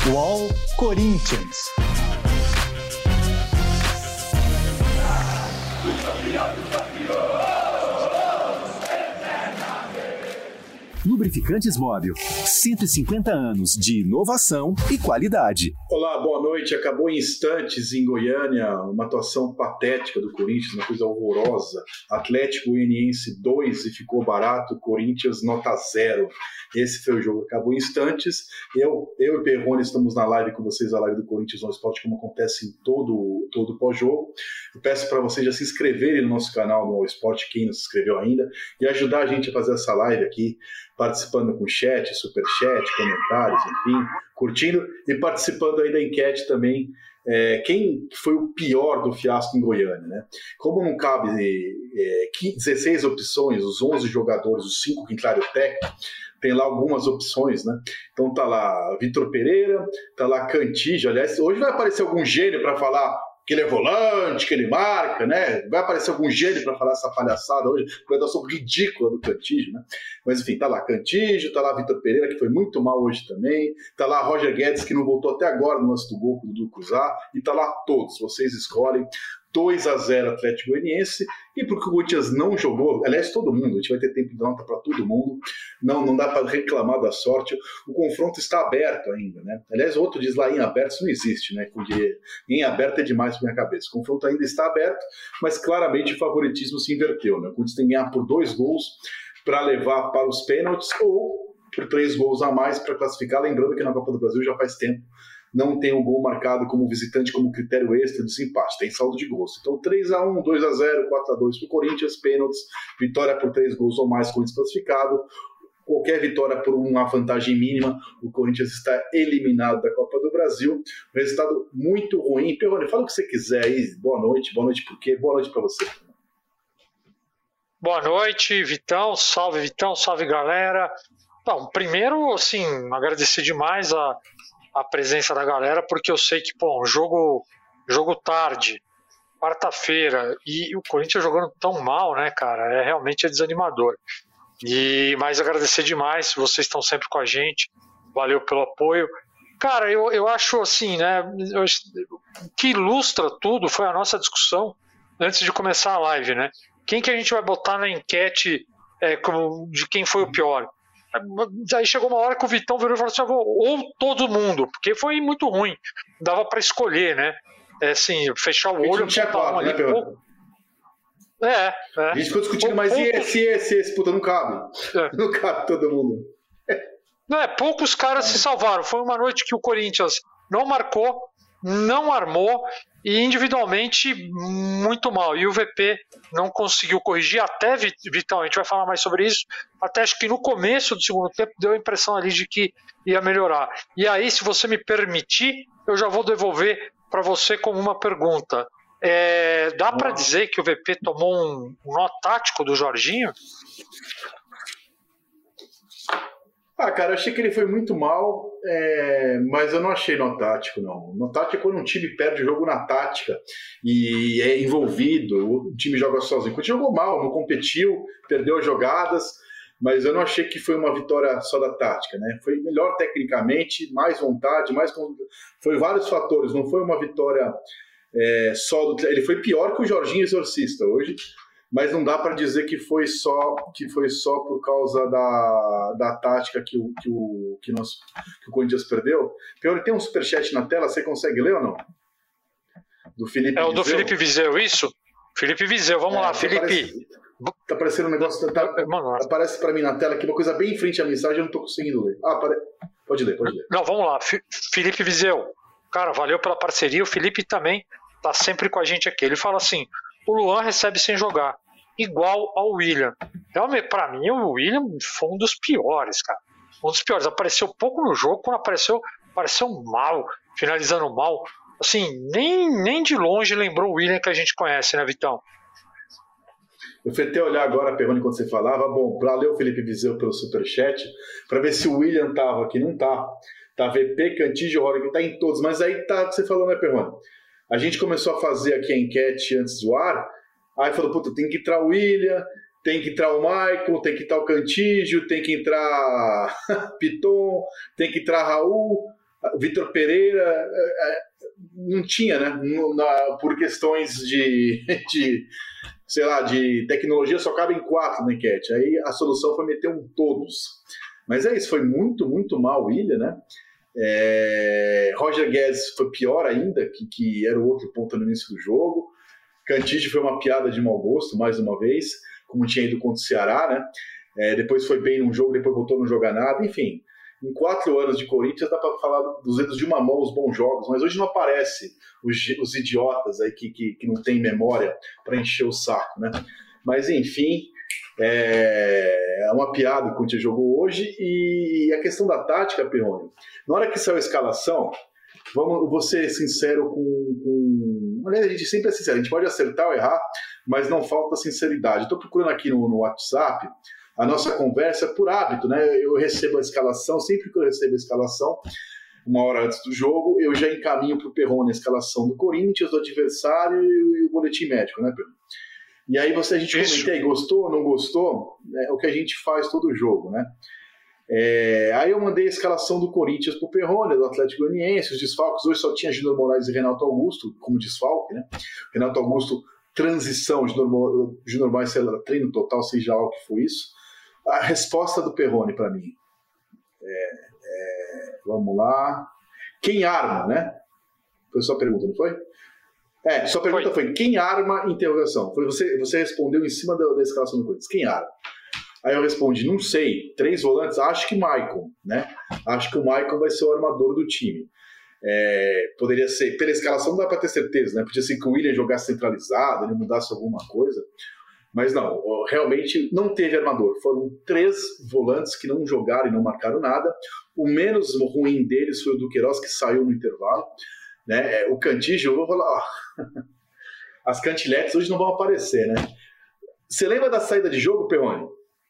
UOL Corinthians. Lubrificantes Móbil, 150 anos de inovação e qualidade. Olá, boa noite. Acabou em instantes em Goiânia uma atuação patética do Corinthians, uma coisa horrorosa. Atlético Goianiense 2 e ficou barato, Corinthians nota 0. Esse foi o jogo, acabou em instantes. Eu e Perrone estamos na live com vocês, a live do Corinthians no Esporte, como acontece em todo pós-jogo. Eu peço para vocês já se inscreverem no nosso canal no Esporte, quem não se inscreveu ainda, e ajudar a gente a fazer essa live aqui, participando com chat, superchat, comentários, enfim, curtindo e participando aí da enquete também. Quem foi o pior do fiasco em Goiânia, né? Como não cabe 16 opções, os 11 jogadores, os 5 que entraram técnico, tem lá algumas opções, né? Então tá lá Vitor Pereira, tá lá Cantígio. Aliás, hoje vai aparecer algum gênio para falar que ele é volante, que ele marca, né? Vai aparecer algum gênio para falar essa palhaçada hoje, uma redação ridícula do Cantígio, né? Mas enfim, tá lá Cantígio, tá lá Vitor Pereira, que foi muito mal hoje também, tá lá Roger Guedes, que não voltou até agora no lance do gol do Cruzar, e tá lá todos, vocês escolhem. 2-0 Atlético Goianiense, e porque o Corinthians não jogou, aliás, todo mundo, a gente vai ter tempo de nota para todo mundo, não dá para reclamar da sorte, o confronto está aberto ainda, né? Aliás, outro diz lá em aberto, isso não existe, né? Porque em aberto é demais para minha cabeça. O confronto ainda está aberto, mas claramente o favoritismo se inverteu, né? O Corinthians tem que ganhar por 2 gols para levar para os pênaltis ou por 3 gols a mais para classificar, lembrando que na Copa do Brasil já faz tempo não tem o gol marcado como visitante como critério extra de desempate, tem saldo de gols. Então 3-1, 2-0, 4-2 para o Corinthians, pênaltis, vitória por 3 gols ou mais, Corinthians classificado. Qualquer vitória por uma vantagem mínima, o Corinthians está eliminado da Copa do Brasil. Resultado muito ruim. Perrone, fala o que você quiser aí. Boa noite por quê? Boa noite para você. Boa noite, Vitão, salve galera. Bom, primeiro, assim, agradecer demais a presença da galera, porque eu sei que, pô, jogo tarde, quarta-feira, e o Corinthians jogando tão mal, né, cara, realmente é desanimador. Mas agradecer demais, vocês estão sempre com a gente, valeu pelo apoio. Cara, eu acho assim, né, o que ilustra tudo foi a nossa discussão antes de começar a live, né? Quem que a gente vai botar na enquete de quem foi o pior? Aí chegou uma hora que o Vitão virou e falou assim, ou todo mundo, porque foi muito ruim, dava para escolher, né? Assim, fechar o olho, tinha quatro, ali, né, a gente ficou discutindo, mas e esse, puta, não cabe. Não cabe todo mundo. Poucos caras se salvaram. Foi uma noite que o Corinthians não marcou, não armou e individualmente muito mal. E o VP não conseguiu corrigir, até, Vitão, a gente vai falar mais sobre isso, até acho que no começo do segundo tempo deu a impressão ali de que ia melhorar. E aí, se você me permitir, eu já vou devolver para você como uma pergunta. Dá para dizer que o VP tomou um nó tático do Jorginho? Cara, eu achei que ele foi muito mal, mas eu não achei nó tático, não. Nó tático é quando um time perde o jogo na tática e é envolvido, o time joga sozinho. Quando jogou mal, não competiu, perdeu as jogadas, mas eu não achei que foi uma vitória só da tática, né? Foi melhor tecnicamente, mais vontade, foi vários fatores, não foi uma vitória só do... Ele foi pior que o Jorginho Exorcista hoje, mas não dá para dizer que foi só por causa da tática que o Corinthians perdeu. Pior, tem um superchat na tela, você consegue ler ou não? Do Felipe Viseu. Do Felipe Viseu, isso? Felipe Viseu, vamos lá, Felipe. Tá aparecendo um negócio, aparece para mim na tela aqui, uma coisa bem em frente à mensagem, eu não tô conseguindo ler. Pode ler. Não, vamos lá, Felipe Viseu. Cara, valeu pela parceria, o Felipe também tá sempre com a gente aqui. Ele fala assim, o Luan recebe sem jogar, igual ao William. Realmente, pra mim, o William foi um dos piores, cara. Um dos piores. Apareceu pouco no jogo, quando apareceu mal, finalizando mal. Assim, nem de longe lembrou o William que a gente conhece, né, Vitão? Eu fui até olhar agora, Perrone, quando você falava. Bom, valeu, Felipe Viseu, pelo superchat, para ver se o William tava aqui. Não tá. Tá VP, Cantígio, Roger, tá em todos. Mas aí tá o que você falou, né, Perrone? A gente começou a fazer aqui a enquete antes do ar, aí falou, puta, tem que entrar o William, tem que entrar o Michael, tem que entrar o Cantígio, tem que entrar Piton, tem que entrar Raul. O Vitor Pereira não tinha, né? Por questões sei lá, de tecnologia, só cabem 4 na enquete. Aí a solução foi meter um todos. Mas é isso, foi muito, muito mal o Ilha, né? Roger Guedes foi pior ainda, que era o outro ponto no início do jogo. Cantígio foi uma piada de mau gosto, mais uma vez, como tinha ido contra o Ceará, né? Depois foi bem num jogo, depois voltou a não jogar nada, enfim. Em 4 anos de Corinthians dá para falar dos dedos de uma mão os bons jogos, mas hoje não aparece os idiotas aí que não tem memória para encher o saco, né? Mas enfim, é uma piada o Corinthians jogou hoje. E a questão da tática, Perrone, na hora que saiu a escalação, vou ser sincero com... Aliás, a gente sempre é sincero, a gente pode acertar ou errar, mas não falta sinceridade. Estou procurando aqui no WhatsApp a nossa conversa por hábito, né? Eu recebo a escalação, sempre que eu recebo a escalação, uma hora antes do jogo, eu já encaminho para o Perrone a escalação do Corinthians, do adversário e o boletim médico, né, Perrone? E aí a gente comenta aí, gostou ou não gostou? É o que a gente faz todo jogo, né? Aí eu mandei a escalação do Corinthians para o Perrone, do Atlético Goianiense, os desfalques. Hoje só tinha Júnior Moraes e Renato Augusto como desfalque, né? Renato Augusto, transição, Júnior Moraes, treino total, seja lá o que foi isso. A resposta do Perrone para mim. Vamos lá. Quem arma, né? Foi sua pergunta, não foi? Sua pergunta foi quem arma? Interrogação. Você respondeu em cima da escalação do Corinthians. Quem arma? Aí eu respondi, não sei. 3 volantes, acho que Maicon, né? Acho que o Maicon vai ser o armador do time. Poderia ser, pela escalação não dá para ter certeza, né? Podia ser que o William jogasse centralizado, ele mudasse alguma coisa. Mas não, realmente não teve armador. Foram 3 volantes que não jogaram e não marcaram nada. O menos ruim deles foi o Duqueiroz, que saiu no intervalo. Né? O Cantígio, eu vou falar, ó, as cantiletes hoje não vão aparecer, né? Você lembra da saída de jogo, Perrone?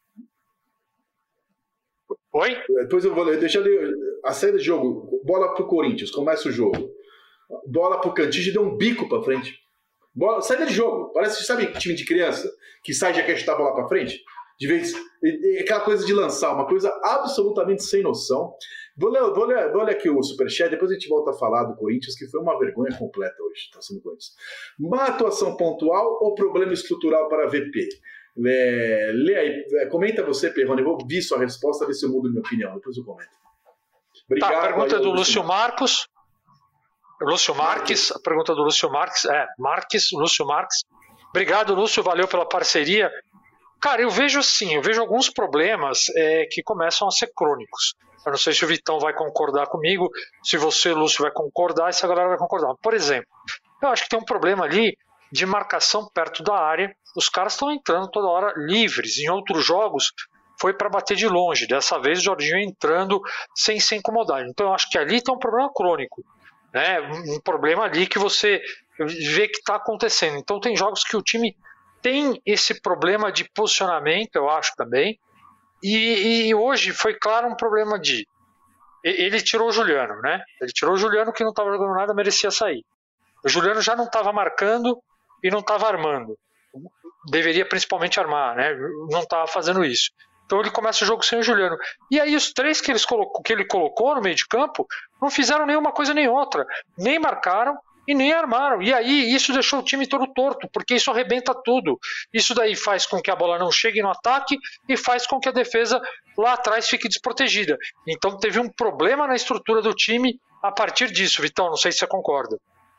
Oi? Depois eu vou ler, deixa eu ler. A saída de jogo, bola pro Corinthians, começa o jogo. Bola pro Cantígio, deu um bico pra frente. Saída de jogo, parece, sabe, time de criança que sai e já quer chutar a bola pra frente? De vez, aquela coisa de lançar, uma coisa absolutamente sem noção. Vou ler aqui o superchat, depois a gente volta a falar do Corinthians, que foi uma vergonha completa hoje, tá sendo Corinthians. Má atuação pontual ou problema estrutural para a VP? Lê aí, comenta você, Perrone, eu vou ver sua resposta, ver se eu mudo minha opinião, depois eu comento. Obrigado. Tá, a pergunta é do Lúcio Marcos. Lúcio Marques, a pergunta do Lúcio Marques, Lúcio Marques. Obrigado, Lúcio, valeu pela parceria. Cara, eu vejo alguns problemas que começam a ser crônicos. Eu não sei se o Vitão vai concordar comigo, se você, Lúcio, vai concordar e se a galera vai concordar. Por exemplo, eu acho que tem um problema ali de marcação perto da área. Os caras estão entrando toda hora livres. Em outros jogos, foi para bater de longe. Dessa vez, o Jorginho entrando sem ser incomodado. Então, eu acho que ali tem um problema crônico. Né? Um problema ali que você vê que está acontecendo. Então tem jogos que o time tem esse problema de posicionamento, eu acho também, e hoje foi claro um problema de ele tirou o Juliano, né? Ele tirou o Juliano que não estava jogando nada, merecia sair. O Juliano já não estava marcando e não estava armando, deveria principalmente armar, né? Não estava fazendo isso. Então ele começa o jogo sem o Juliano. E aí os 3 que ele colocou no meio de campo não fizeram nenhuma coisa nem outra. Nem marcaram e nem armaram. E aí isso deixou o time todo torto, porque isso arrebenta tudo. Isso daí faz com que a bola não chegue no ataque e faz com que a defesa lá atrás fique desprotegida. Então teve um problema na estrutura do time a partir disso. Vitão, não sei se você concorda.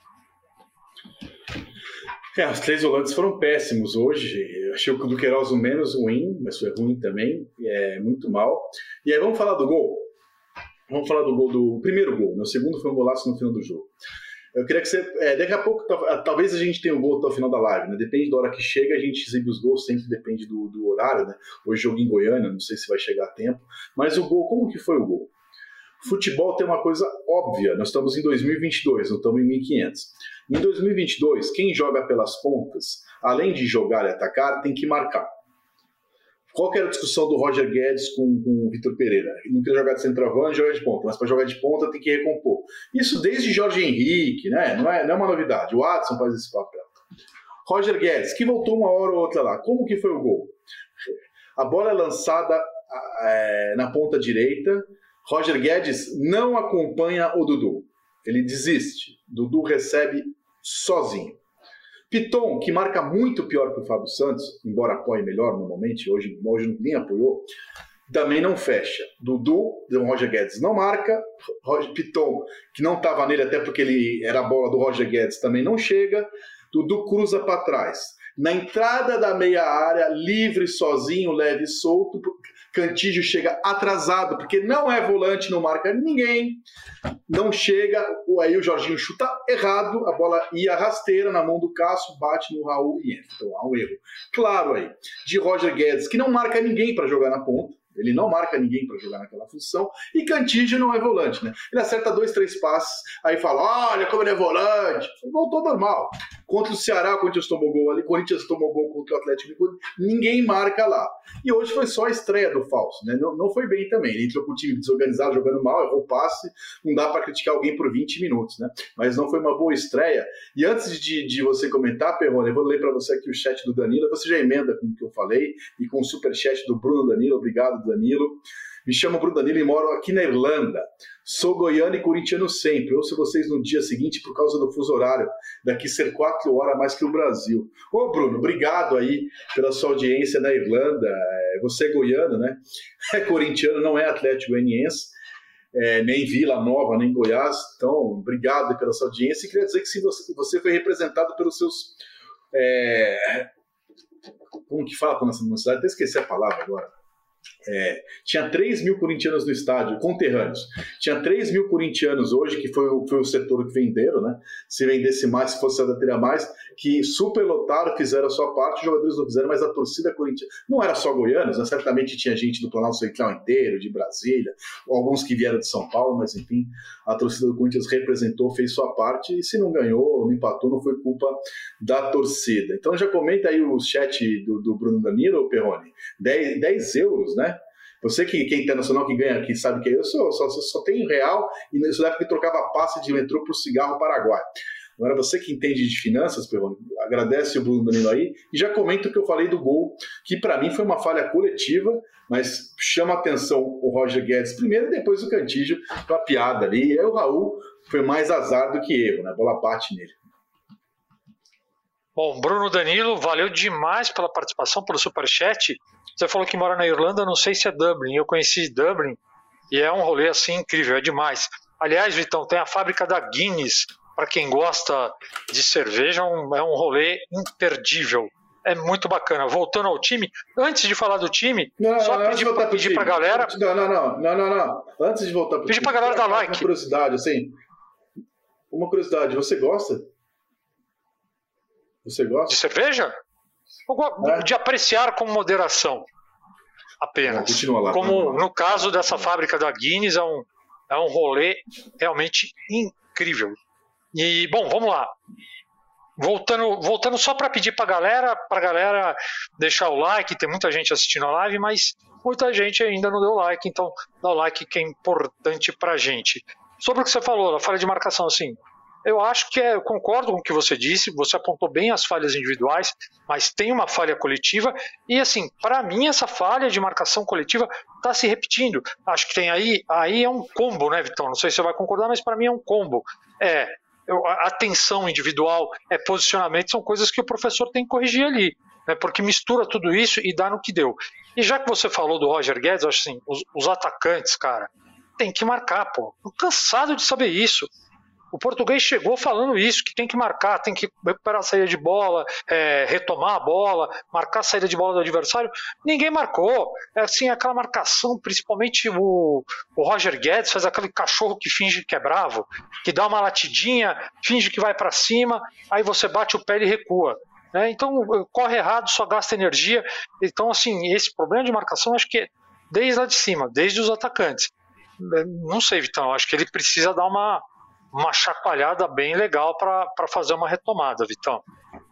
Os 3 volantes foram péssimos hoje. Eu achei o Duqueiroz o menos ruim, mas foi ruim também. Muito mal. E aí vamos falar do gol. Vamos falar do gol, do primeiro gol. Meu segundo foi um golaço no final do jogo. Eu queria que você... daqui a pouco, talvez a gente tenha o gol até o final da live, né? Depende da hora que chega, a gente exibe os gols, sempre depende do horário, né? Hoje jogo em Goiânia, não sei se vai chegar a tempo. Mas o gol, como que foi o gol? Futebol tem uma coisa óbvia, nós estamos em 2022, não estamos em 1500. Em 2022, quem joga pelas pontas, além de jogar e atacar, tem que marcar. Qual que era a discussão do Roger Guedes com o Vitor Pereira? Ele não queria jogar de centroavante, jogar de ponta, mas para jogar de ponta tem que recompor. Isso desde Jorge Henrique, né? Não é uma novidade, o Adson faz esse papel. Roger Guedes, que voltou uma hora ou outra lá, como que foi o gol? A bola é lançada na ponta direita, Roger Guedes não acompanha o Dudu. Ele desiste. Dudu recebe sozinho. Piton, que marca muito pior que o Fábio Santos, embora apoie melhor normalmente, hoje nem apoiou, também não fecha. Dudu, Roger Guedes não marca. Piton, que não estava nele até porque ele era a bola do Roger Guedes, também não chega. Dudu cruza para trás. Na entrada da meia área, livre, sozinho, leve e solto, Cantígio chega atrasado, porque não é volante, não marca ninguém, não chega, aí o Jorginho chuta errado, a bola ia rasteira na mão do Cássio, bate no Raul e entra. Então há um erro claro aí de Roger Guedes, que não marca ninguém para jogar na ponta. Ele não marca ninguém para jogar naquela função. E Cantígio não é volante, né? Ele acerta 2, 3 passes, aí fala, olha como ele é volante. Voltou normal. Contra o Ceará, o Corinthians tomou gol ali, o Corinthians tomou gol contra o Atlético, ninguém marca lá. E hoje foi só a estreia do Falso, né? Não foi bem também. Ele entrou com o time desorganizado, jogando mal, errou o passe. Não dá para criticar alguém por 20 minutos, né? Mas não foi uma boa estreia. E antes de você comentar, Perrone, eu vou ler para você aqui o chat do Danilo. Você já emenda com o que eu falei e com o superchat do Bruno Danilo. Obrigado, Danilo. Me chamo Bruno Danilo e moro aqui na Irlanda. Sou goiano e corintiano sempre. Ouço vocês no dia seguinte por causa do fuso horário. Daqui ser 4 horas a mais que o Brasil. Ô, Bruno, obrigado aí pela sua audiência na Irlanda. Você é goiano, né? É corintiano, não é Atlético Goianiense. Nem Vila Nova, nem Goiás. Então, obrigado pela sua audiência. E queria dizer que se você foi representado pelos seus... como que fala com nossa cidade? Até esqueci a palavra agora. Tinha 3 mil corintianos no estádio, conterrâneos. Tinha 3 mil corintianos hoje, que foi o setor que venderam, né? Se vendesse mais, se fosse teria mais, que superlotaram, fizeram a sua parte, os jogadores não fizeram, mas a torcida corintiana não era só goianos, né? Certamente tinha gente do Planalto Central inteiro, de Brasília, alguns que vieram de São Paulo, mas enfim, a torcida do Corinthians representou, fez sua parte, e se não ganhou, não empatou, não foi culpa da torcida. Então já comenta aí o chat do Bruno Danilo, Perrone, 10 euros, né? Você que é internacional, que ganha aqui, sabe que eu só tenho real, e nessa época que trocava passe de metrô por cigarro paraguai. Agora, você que entende de finanças, Perrone, agradece o Bruno Danilo aí, e já comenta o que eu falei do gol, que para mim foi uma falha coletiva, mas chama a atenção o Roger Guedes primeiro e depois o Cantígio com a piada ali. E aí o Raul foi mais azar do que erro, né? A bola bate nele. Bom, Bruno Danilo, valeu demais pela participação, pelo superchat. Você falou que mora na Irlanda, não sei se é Dublin. Eu conheci Dublin e é um rolê assim incrível, é demais. Aliás, Vitão, tem a fábrica da Guinness, para quem gosta de cerveja, é um rolê imperdível. É muito bacana. Voltando ao time, antes de falar do time, só pedir pra galera... Não. Antes de voltar pro time, pedir pra galera dar like. Uma curiosidade, você gosta? Você gosta? De cerveja? De apreciar com moderação. Apenas. Continua lá. Como no caso dessa fábrica da Guinness, é um rolê realmente incrível. E, bom, vamos lá. Voltando só para pedir para a galera deixar o like. Tem muita gente assistindo a live, mas muita gente ainda não deu like, então dá o like que é importante para a gente. Sobre o que você falou, a falha de marcação, assim, eu acho que eu concordo com o que você disse, você apontou bem as falhas individuais, mas tem uma falha coletiva, e assim, para mim essa falha de marcação coletiva está se repetindo. Acho que tem aí é um combo, né, Vitão? Não sei se você vai concordar, mas para mim é um combo. Atenção individual, posicionamento, são coisas que o professor tem que corrigir ali, né, porque mistura tudo isso e dá no que deu. E já que você falou do Roger Guedes, eu acho assim, os atacantes, cara, tem que marcar, pô. Tô cansado de saber isso. O português chegou falando isso, que tem que marcar, tem que recuperar a saída de bola, retomar a bola, marcar a saída de bola do adversário. Ninguém marcou. Assim, aquela marcação, principalmente o Roger Guedes faz aquele cachorro que finge que é bravo, que dá uma latidinha, finge que vai para cima, aí você bate o pé e recua. Então, corre errado, só gasta energia. Então, assim, esse problema de marcação, acho que é desde lá de cima, desde os atacantes. Não sei, Vitão, acho que ele precisa dar uma chacoalhada bem legal para fazer uma retomada, Vitão.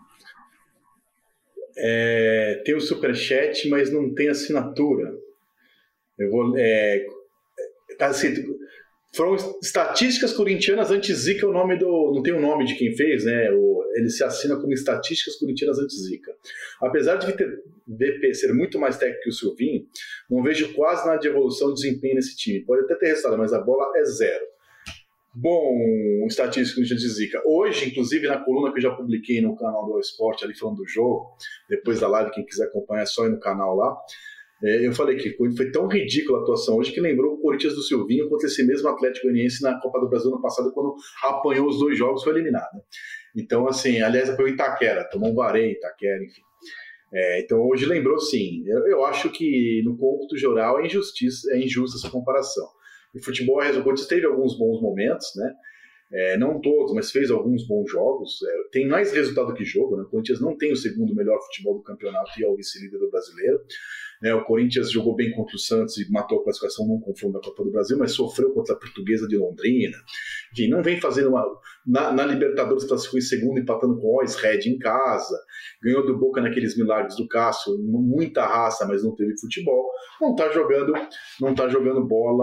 Tem o superchat, mas não tem assinatura. Eu vou... tá assim, Foram estatísticas corintianas anti-zica, o nome não tem o nome de quem fez, né? Ele se assina como estatísticas corintianas anti-zica. Apesar de VP ser muito mais técnico que o Silvinho, não vejo quase nada de evolução de desempenho nesse time. Pode até ter resultado, mas a bola é zero. Bom, estatística de zica. Hoje, inclusive, na coluna que eu já publiquei no canal do All Sport, ali falando do jogo, depois da live, quem quiser acompanhar, é só ir no canal lá. Eu falei que foi tão ridícula a atuação hoje que lembrou o Corinthians do Silvinho contra esse mesmo Atlético Goianiense na Copa do Brasil no passado, quando apanhou os 2 jogos e foi eliminado. Então, assim, aliás, foi o Itaquera, tomou um vareio, Itaquera, enfim. Então, hoje lembrou, sim. Eu acho que, no cômputo geral, é injusta essa comparação. O futebol, o Corinthians teve alguns bons momentos, né? Não todos, mas fez alguns bons jogos. Tem mais resultado que jogo, né? O Corinthians não tem o segundo melhor futebol do campeonato e é o vice-líder do brasileiro. O Corinthians jogou bem contra o Santos e matou a classificação num confronto da Copa do Brasil, mas sofreu contra a Portuguesa de Londrina, que não vem fazendo na Libertadores, classificou em segundo, empatando com o Always Red em casa, ganhou do Boca naqueles milagres do Cássio, muita raça, mas não teve futebol, não tá jogando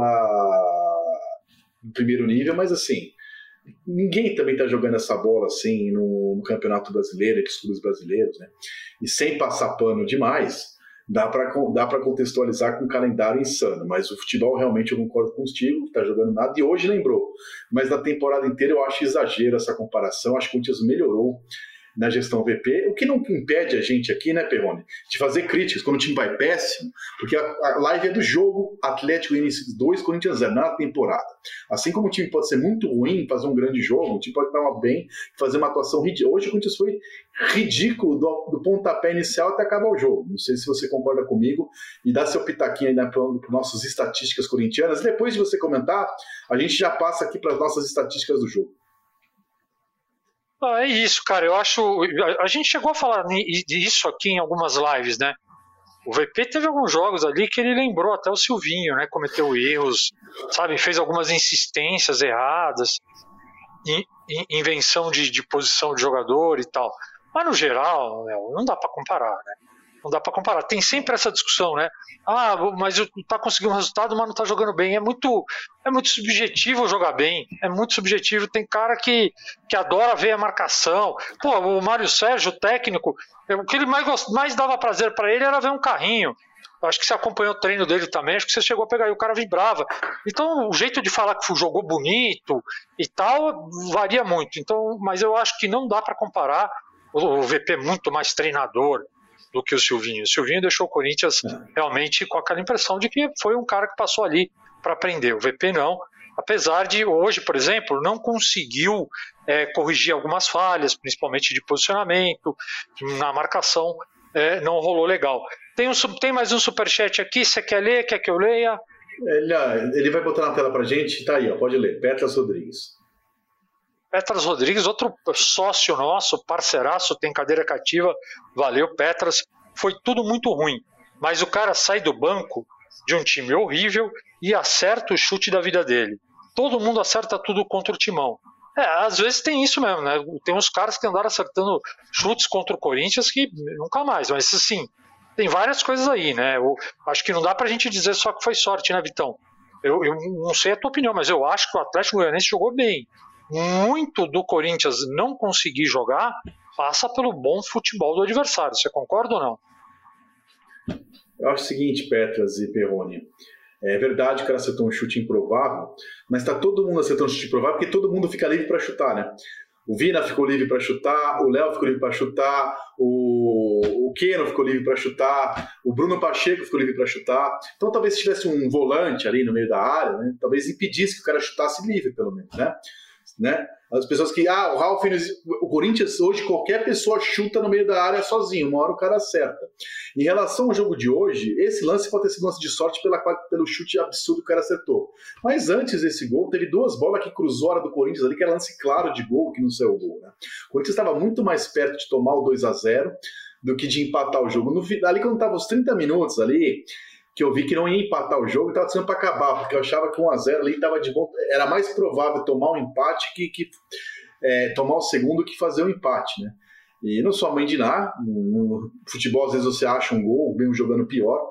bola no primeiro nível, mas assim, ninguém também tá jogando essa bola assim no Campeonato Brasileiro, entre os clubes brasileiros, né? E sem passar pano demais, dá para contextualizar com um calendário insano, mas o futebol realmente eu concordo contigo, que está jogando nada, e hoje lembrou, mas na temporada inteira eu acho exagero essa comparação, acho que o Corinthians melhorou na gestão VP, o que não impede a gente aqui, né, Perrone, de fazer críticas quando o time vai péssimo, porque a live é do jogo Atlético Goianiense 2, Corinthians 0 na temporada. Assim como o time pode ser muito ruim, fazer um grande jogo, o time pode estar bem, fazer uma atuação ridícula. Hoje o Corinthians foi ridículo do pontapé inicial até acabar o jogo. Não sei se você concorda comigo, e dá seu pitaquinho aí para nossas estatísticas corintianas. Depois de você comentar, a gente já passa aqui para as nossas estatísticas do jogo. É isso, cara. Eu acho. A gente chegou a falar disso aqui em algumas lives, né? O VP teve alguns jogos ali que ele lembrou até o Silvinho, né? Cometeu erros, sabe? Fez algumas insistências erradas, invenção de posição de jogador e tal. Mas no geral, não dá para comparar, né? Não dá para comparar. Tem sempre essa discussão, né? Mas tá conseguindo um resultado, mas não tá jogando bem. É muito subjetivo jogar bem. É muito subjetivo. Tem cara que adora ver a marcação. Pô, o Mário Sérgio, o técnico, o que ele mais dava prazer para ele era ver um carrinho. Acho que você acompanhou o treino dele também, acho que você chegou a pegar e o cara vibrava. Então, o jeito de falar que jogou bonito e tal varia muito. Então, mas eu acho que não dá para comparar. O VP é muito mais treinador do que o Silvinho. O Silvinho deixou o Corinthians realmente com aquela impressão de que foi um cara que passou ali para aprender. O VP não. Apesar de hoje, por exemplo, não conseguiu corrigir algumas falhas, principalmente de posicionamento, na marcação, não rolou legal. Tem mais um superchat aqui, você quer ler? Quer que eu leia? Ele vai botar na tela pra gente, tá aí, ó, pode ler. Petras Rodrigues. Petras Rodrigues, outro sócio nosso, parceiraço, tem cadeira cativa. Valeu, Petras. Foi tudo muito ruim, mas o cara sai do banco de um time horrível e acerta o chute da vida dele. Todo mundo acerta tudo contra o Timão. Às vezes tem isso mesmo, né? Tem uns caras que andaram acertando chutes contra o Corinthians que nunca mais, mas assim, tem várias coisas aí, né? Eu acho que não dá pra gente dizer só que foi sorte, né, Vitão? Eu não sei a tua opinião, mas eu acho que o Atlético Goianiense jogou bem. Muito do Corinthians não conseguir jogar passa pelo bom futebol do adversário. Você concorda ou não? Eu acho o seguinte, Petras e Perrone. É verdade que o cara acertou um chute improvável, mas está todo mundo acertando um chute improvável porque todo mundo fica livre para chutar, né? O Vina ficou livre para chutar, o Léo ficou livre para chutar, o Keno ficou livre para chutar, o Bruno Pacheco ficou livre para chutar. Então talvez se tivesse um volante ali no meio da área, né, talvez impedisse que o cara chutasse livre, pelo menos, né? As pessoas que, o Ralf, o Corinthians hoje qualquer pessoa chuta no meio da área sozinho, uma hora o cara acerta. Em relação ao jogo de hoje, esse lance pode ter sido um lance de sorte pelo chute absurdo que o cara acertou. Mas antes desse gol, teve 2 bolas que cruzou a área do Corinthians ali, que era lance claro de gol, que não saiu o gol, né? O Corinthians estava muito mais perto de tomar o 2-0 do que de empatar o jogo. Ali quando estava os 30 minutos ali, que eu vi que não ia empatar o jogo, estava sendo para acabar, porque eu achava que 1-0 ali estava de bom. Era mais provável tomar um empate que tomar o segundo que fazer um empate, né? E não sou a mãe de nada, no futebol às vezes você acha um gol, vem jogando pior,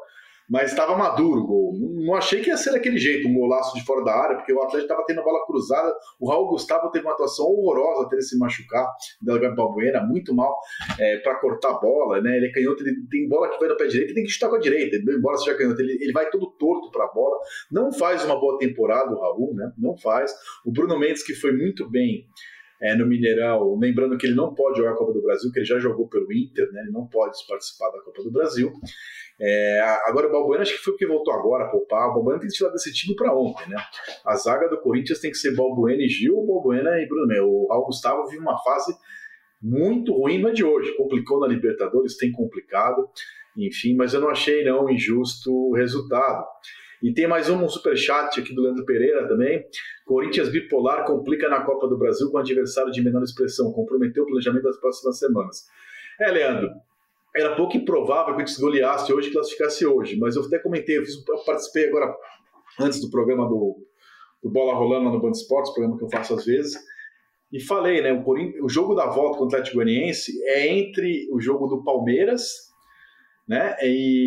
mas estava maduro o gol. Não achei que ia ser daquele jeito, um golaço de fora da área, porque o Atlético estava tendo a bola cruzada. O Raul Gustavo teve uma atuação horrorosa até ele se machucar, Delegado Balbuena, muito mal para cortar a bola, né? Ele é canhoto, ele tem bola que vai no pé direito e tem que chutar com a direita. Embora seja canhoto, ele vai todo torto para a bola. Não faz uma boa temporada o Raul, né? Não faz. O Bruno Mendes, que foi muito bem no Mineirão, lembrando que ele não pode jogar a Copa do Brasil, que ele já jogou pelo Inter, né? Ele não pode participar da Copa do Brasil. Agora o Balbuena, acho que foi porque voltou agora a poupar. O Balbuena tem que tirar desse time para ontem, né? A zaga do Corinthians tem que ser Balbuena e Gil, Balbuena e Bruno Mendes. O Raul Gustavo vive uma fase muito ruim, não é de hoje. Complicou na Libertadores, tem complicado, enfim, mas eu não achei não injusto o resultado. E tem mais um superchat aqui do Leandro Pereira também. Corinthians bipolar complica na Copa do Brasil com adversário de menor expressão. Comprometeu o planejamento das próximas semanas. Leandro, era pouco improvável que o Corinthians goleasse hoje e classificasse hoje. Mas eu até comentei, eu participei agora, antes do programa do Bola Rolando lá no Band Esportes, programa que eu faço às vezes, e falei, né, o jogo da volta contra o Atlético Goianiense é entre o jogo do Palmeiras, né?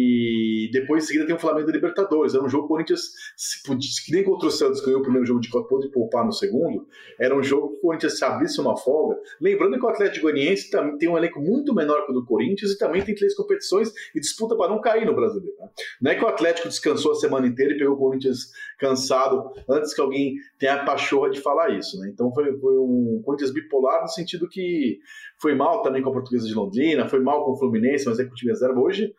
E depois em seguida tem o Flamengo e Libertadores. Era um jogo que o Corinthians, que nem contra o Santos ganhou o primeiro jogo de Copa e poupar no segundo, era um jogo que o Corinthians se abrisse uma folga. Lembrando que o Atlético Goianiense também tem um elenco muito menor que o do Corinthians e também tem 3 competições e disputa para não cair no Brasileiro, né? Não é que o Atlético descansou a semana inteira e pegou o Corinthians cansado antes que alguém tenha a pachorra de falar isso, né? Então foi um Corinthians bipolar no sentido que foi mal também com a Portuguesa de Londrina, foi mal com o Fluminense, mas é que o time reserva hoje.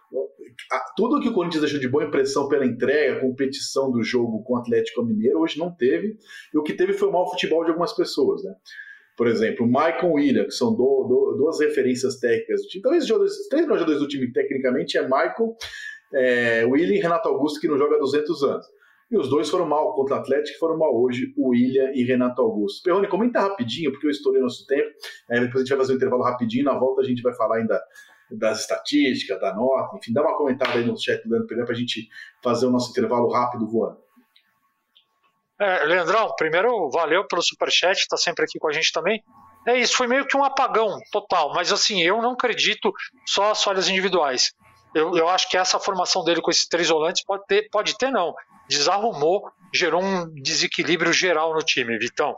Tudo que o Corinthians deixou de boa impressão pela entrega, a competição do jogo com o Atlético Mineiro, hoje não teve. E o que teve foi o mau futebol de algumas pessoas, né? Por exemplo, o Maicon e William, que são duas referências técnicas do time. Talvez os 3 jogadores do time, tecnicamente, é Maicon, William e Renato Augusto, que não joga há 200 anos. E os 2 foram mal contra o Atlético, foram mal hoje, o William e Renato Augusto. Perrone, comenta rapidinho, porque eu estourei nosso tempo. Depois a gente vai fazer um intervalo rapidinho. Na volta a gente vai falar ainda das estatísticas, da nota, enfim, dá uma comentada aí no chat do Leandro Pereira para a gente fazer o nosso intervalo rápido voando. Leandrão, primeiro, valeu pelo superchat, está sempre aqui com a gente também. É isso, foi meio que um apagão total, mas assim, eu não acredito só as falhas individuais. Eu acho que essa formação dele com esses 3 volantes pode ter não, desarrumou, gerou um desequilíbrio geral no time, Vitão.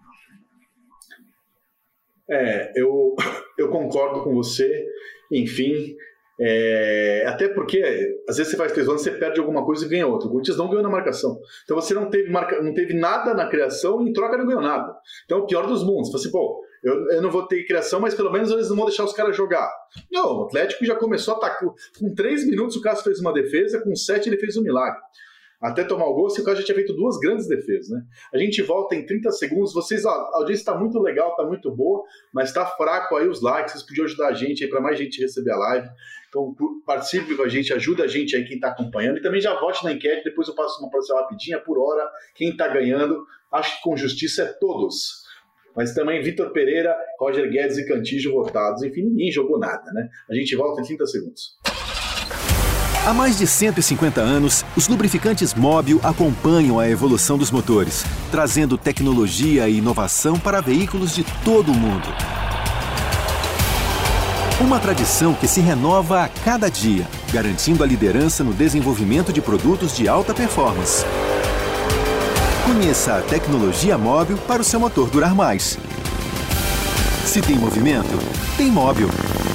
Eu concordo com você, enfim, até porque às vezes você faz 3 volantes, você perde alguma coisa e ganha outra. O Corinthians não ganhou na marcação, então você não teve nada na criação e em troca não ganhou nada. Então o pior dos mundos, você eu não vou ter criação, mas pelo menos eles não vão deixar os caras jogar. Não, o Atlético já começou a atacar, com 3 minutos o Cássio fez uma defesa, com 7 ele fez um milagre. Até tomar o gol, se o cara já tinha feito 2 grandes defesas, né? A gente volta em 30 segundos. Vocês, a audiência está muito legal, está muito boa, mas está fraco aí os likes. Vocês podiam ajudar a gente aí para mais gente receber a live. Então participe com a gente, ajuda a gente aí quem está acompanhando. E também já vote na enquete, depois eu passo uma parcela rapidinha por hora. Quem está ganhando, acho que com justiça é todos. Mas também Vitor Pereira, Roger Guedes e Cantillo votados. Enfim, ninguém jogou nada, né? A gente volta em 30 segundos. Há mais de 150 anos, os lubrificantes Mobil acompanham a evolução dos motores, trazendo tecnologia e inovação para veículos de todo o mundo. Uma tradição que se renova a cada dia, garantindo a liderança no desenvolvimento de produtos de alta performance. Conheça a tecnologia Mobil para o seu motor durar mais. Se tem movimento, tem Mobil.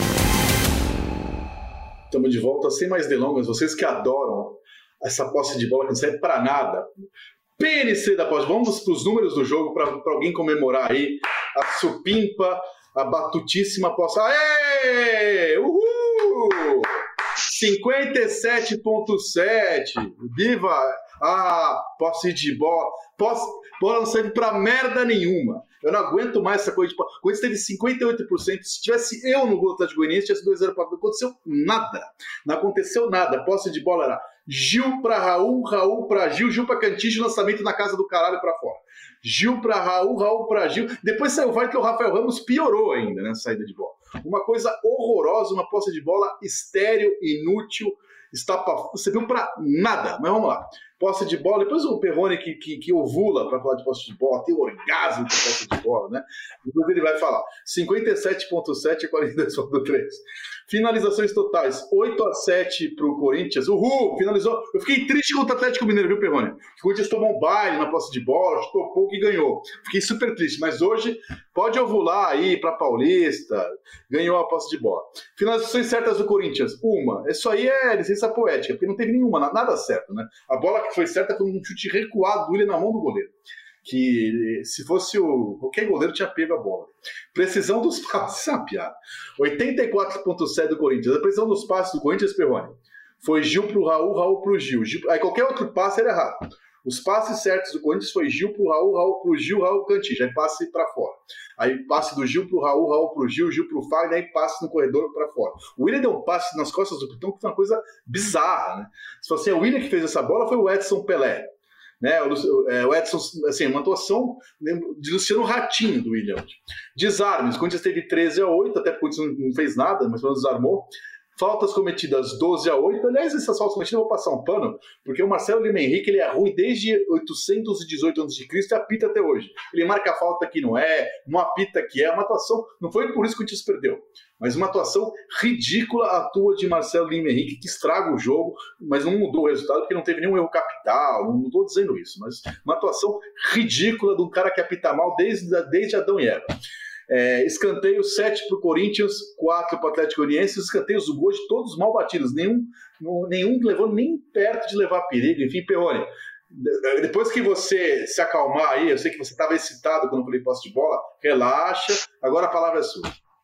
Estamos de volta, sem mais delongas. Vocês que adoram essa posse de bola que não serve para nada. PNC da posse. Vamos para os números do jogo para alguém comemorar aí a supimpa, a batutíssima posse. Aê! Uhul! 57,7. Viva a posse de bola. Bola não serve para merda nenhuma. Eu não aguento mais essa coisa de... O Corinthians teve 58%. Se tivesse eu no gol do Atlético Goianiense, tivesse 2-0 para... Não aconteceu nada. Não aconteceu nada. A posse de bola era Gil para Raul, Raul para Gil, Gil para Cantillo, lançamento na casa do caralho para fora. Gil para Raul, Raul para Gil. Depois saiu vai que o Rafael Ramos piorou ainda na saída de bola. Uma coisa horrorosa, uma posse de bola estéril, inútil, você viu para nada. Mas vamos lá. posse de bola, depois o Perrone que ovula para falar de posse de bola, tem o orgasmo de posse de bola, né? Depois ele vai falar 57,7 a 42,3. Finalizações totais, 8-7 pro Corinthians. Uhul, finalizou. Eu fiquei triste contra o Atlético Mineiro, viu, Perrone? O Corinthians tomou um baile na posse de bola, chutou pouco e ganhou. Fiquei super triste, mas hoje pode ovular aí pra Paulista, ganhou a posse de bola. Finalizações certas do Corinthians, uma. Isso aí é licença poética, porque não teve nenhuma, nada certo, né? A bola que foi certa foi um chute recuado do Willian na mão do goleiro. Que se fosse qualquer goleiro tinha pego a bola. Precisão dos passes, é uma piada. 84,7 do Corinthians. A precisão dos passes do Corinthians, Perrone, foi Gil pro Raul, Raul pro Gil. Aí qualquer outro passe era errado. Os passes certos do Corinthians foi Gil pro Raul, Raul pro Gil, Raul Cantinho. Aí passe para fora. Aí passe do Gil pro Raul, Raul pro Gil, Gil pro Fagner, aí passe no corredor para fora. O Willian deu um passe nas costas do Pitão que foi uma coisa bizarra, né? Se fosse o Willian que fez essa bola, foi o Edson Pelé. Né? O Edson, assim, uma atuação de Luciano Ratinho do Willian. Desarmes, o Corinthians teve 13-8, até porque o Corinthians não fez nada, mas pelo menos desarmou. Faltas cometidas 12-8. Aliás, essas faltas cometidas eu vou passar um pano, porque o Marcelo Lima Henrique ele é ruim desde 818 a.C. e apita até hoje. Ele marca a falta que não apita que é. Uma atuação, não foi por isso que o Corinthians perdeu, mas uma atuação ridícula atua de Marcelo Lima Henrique, que estraga o jogo, mas não mudou o resultado, porque não teve nenhum erro capital, não estou dizendo isso, mas uma atuação ridícula de um cara que apita mal desde Adão e Eva. Escanteio 7 para o Corinthians, 4 para o Atlético Goianiense, escanteios do gol de todos mal batidos, nenhum levou nem perto de levar perigo. Enfim, Perrone, depois que você se acalmar aí, eu sei que você estava excitado quando eu falei posse de bola, relaxa, agora a palavra é sua.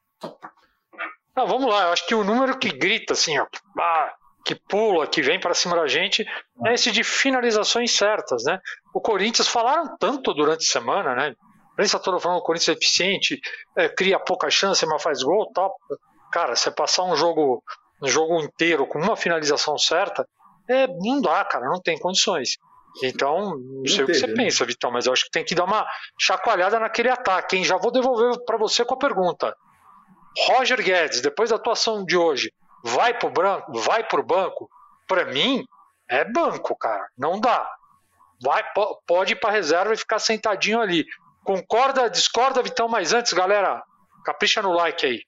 Não, vamos lá, eu acho que o número que grita assim, ó, que pula, que vem para cima da gente, é esse de finalizações certas, né? O Corinthians falaram tanto durante a semana, né? A imprensa toda falando que o Corinthians é eficiente, cria pouca chance, mas faz gol e tal. Cara, você passar um jogo inteiro com uma finalização certa, não dá, cara, não tem condições. Então, não sei o que você pensa, Vitão, mas eu acho que tem que dar uma chacoalhada naquele ataque, hein? Já vou devolver para você com a pergunta. Roger Guedes, depois da atuação de hoje, vai pro banco? Para mim, é banco, cara, não dá. Pode ir para reserva e ficar sentadinho ali. Concorda, discorda, Vitão? Mas antes, galera, capricha no like aí.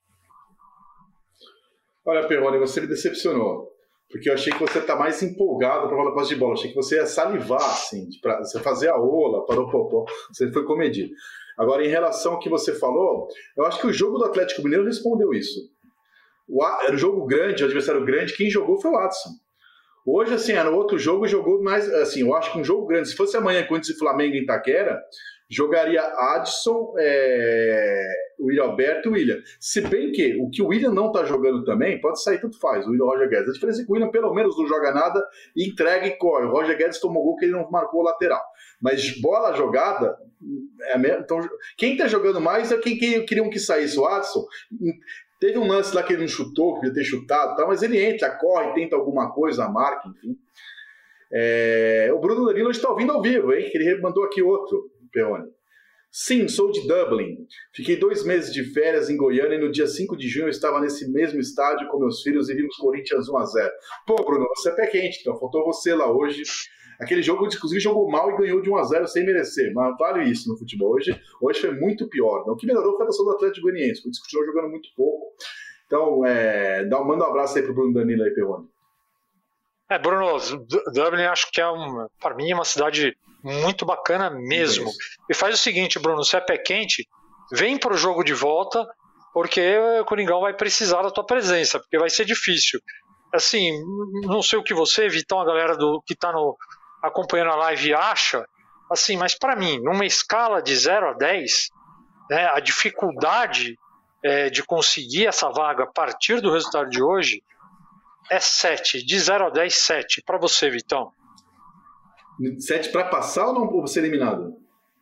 Olha, Perrone, você me decepcionou. Porque eu achei que você tá mais empolgado para falar posse de bola. Eu achei que você ia salivar, assim, para você fazer a ola, parou popó. Você foi comedido. Agora, em relação ao que você falou, eu acho que o jogo do Atlético Mineiro respondeu isso. Era um jogo grande, o adversário grande, quem jogou foi o Adson. Hoje, assim, era outro jogo, jogou mais, assim, eu acho que um jogo grande. Se fosse amanhã, Corinthians e Flamengo em Itaquera, jogaria Adson, o Willian Alberto e o Willian. Se bem que o Willian não tá jogando também, pode sair, tanto faz, o Willian Roger Guedes. A diferença é que o Willian pelo menos não joga nada, entrega e corre. O Roger Guedes tomou gol que ele não marcou o lateral. Mas bola jogada, então, quem tá jogando mais é quem queriam que saísse. O Adson teve um lance lá que ele não chutou, que devia ter chutado, tá? Mas ele entra, corre, tenta alguma coisa, marca, enfim. O Bruno Danilo está ouvindo ao vivo, hein? Que ele mandou aqui outro, Perrone. Sim, sou de Dublin. Fiquei 2 meses de férias em Goiânia e no dia 5 de junho eu estava nesse mesmo estádio com meus filhos e vimos Corinthians 1-0. Pô, Bruno, você é pé quente, então faltou você lá hoje. Aquele jogo, inclusive, jogou mal e ganhou de 1-0 sem merecer, mas vale isso no futebol. Hoje foi muito pior. O que melhorou foi a atuação do Atlético Goianiense, porque continuou jogando muito pouco. Então, manda um abraço aí pro Bruno Danilo aí, Perrone. Bruno, Dublin acho que para mim é uma cidade muito bacana mesmo. E faz o seguinte, Bruno, se é pé quente, vem pro jogo de volta, porque o Coringão vai precisar da tua presença, porque vai ser difícil. Assim, não sei o que você, Vitão, a galera que tá acompanhando a live acha, assim, mas para mim, numa escala de 0 a 10, né, a dificuldade de conseguir essa vaga a partir do resultado de hoje é 7, de 0 a 10, 7. Para você, Vitão. 7 para passar ou não para ser eliminado?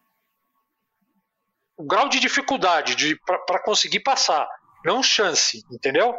O grau de dificuldade para conseguir passar, não chance, entendeu?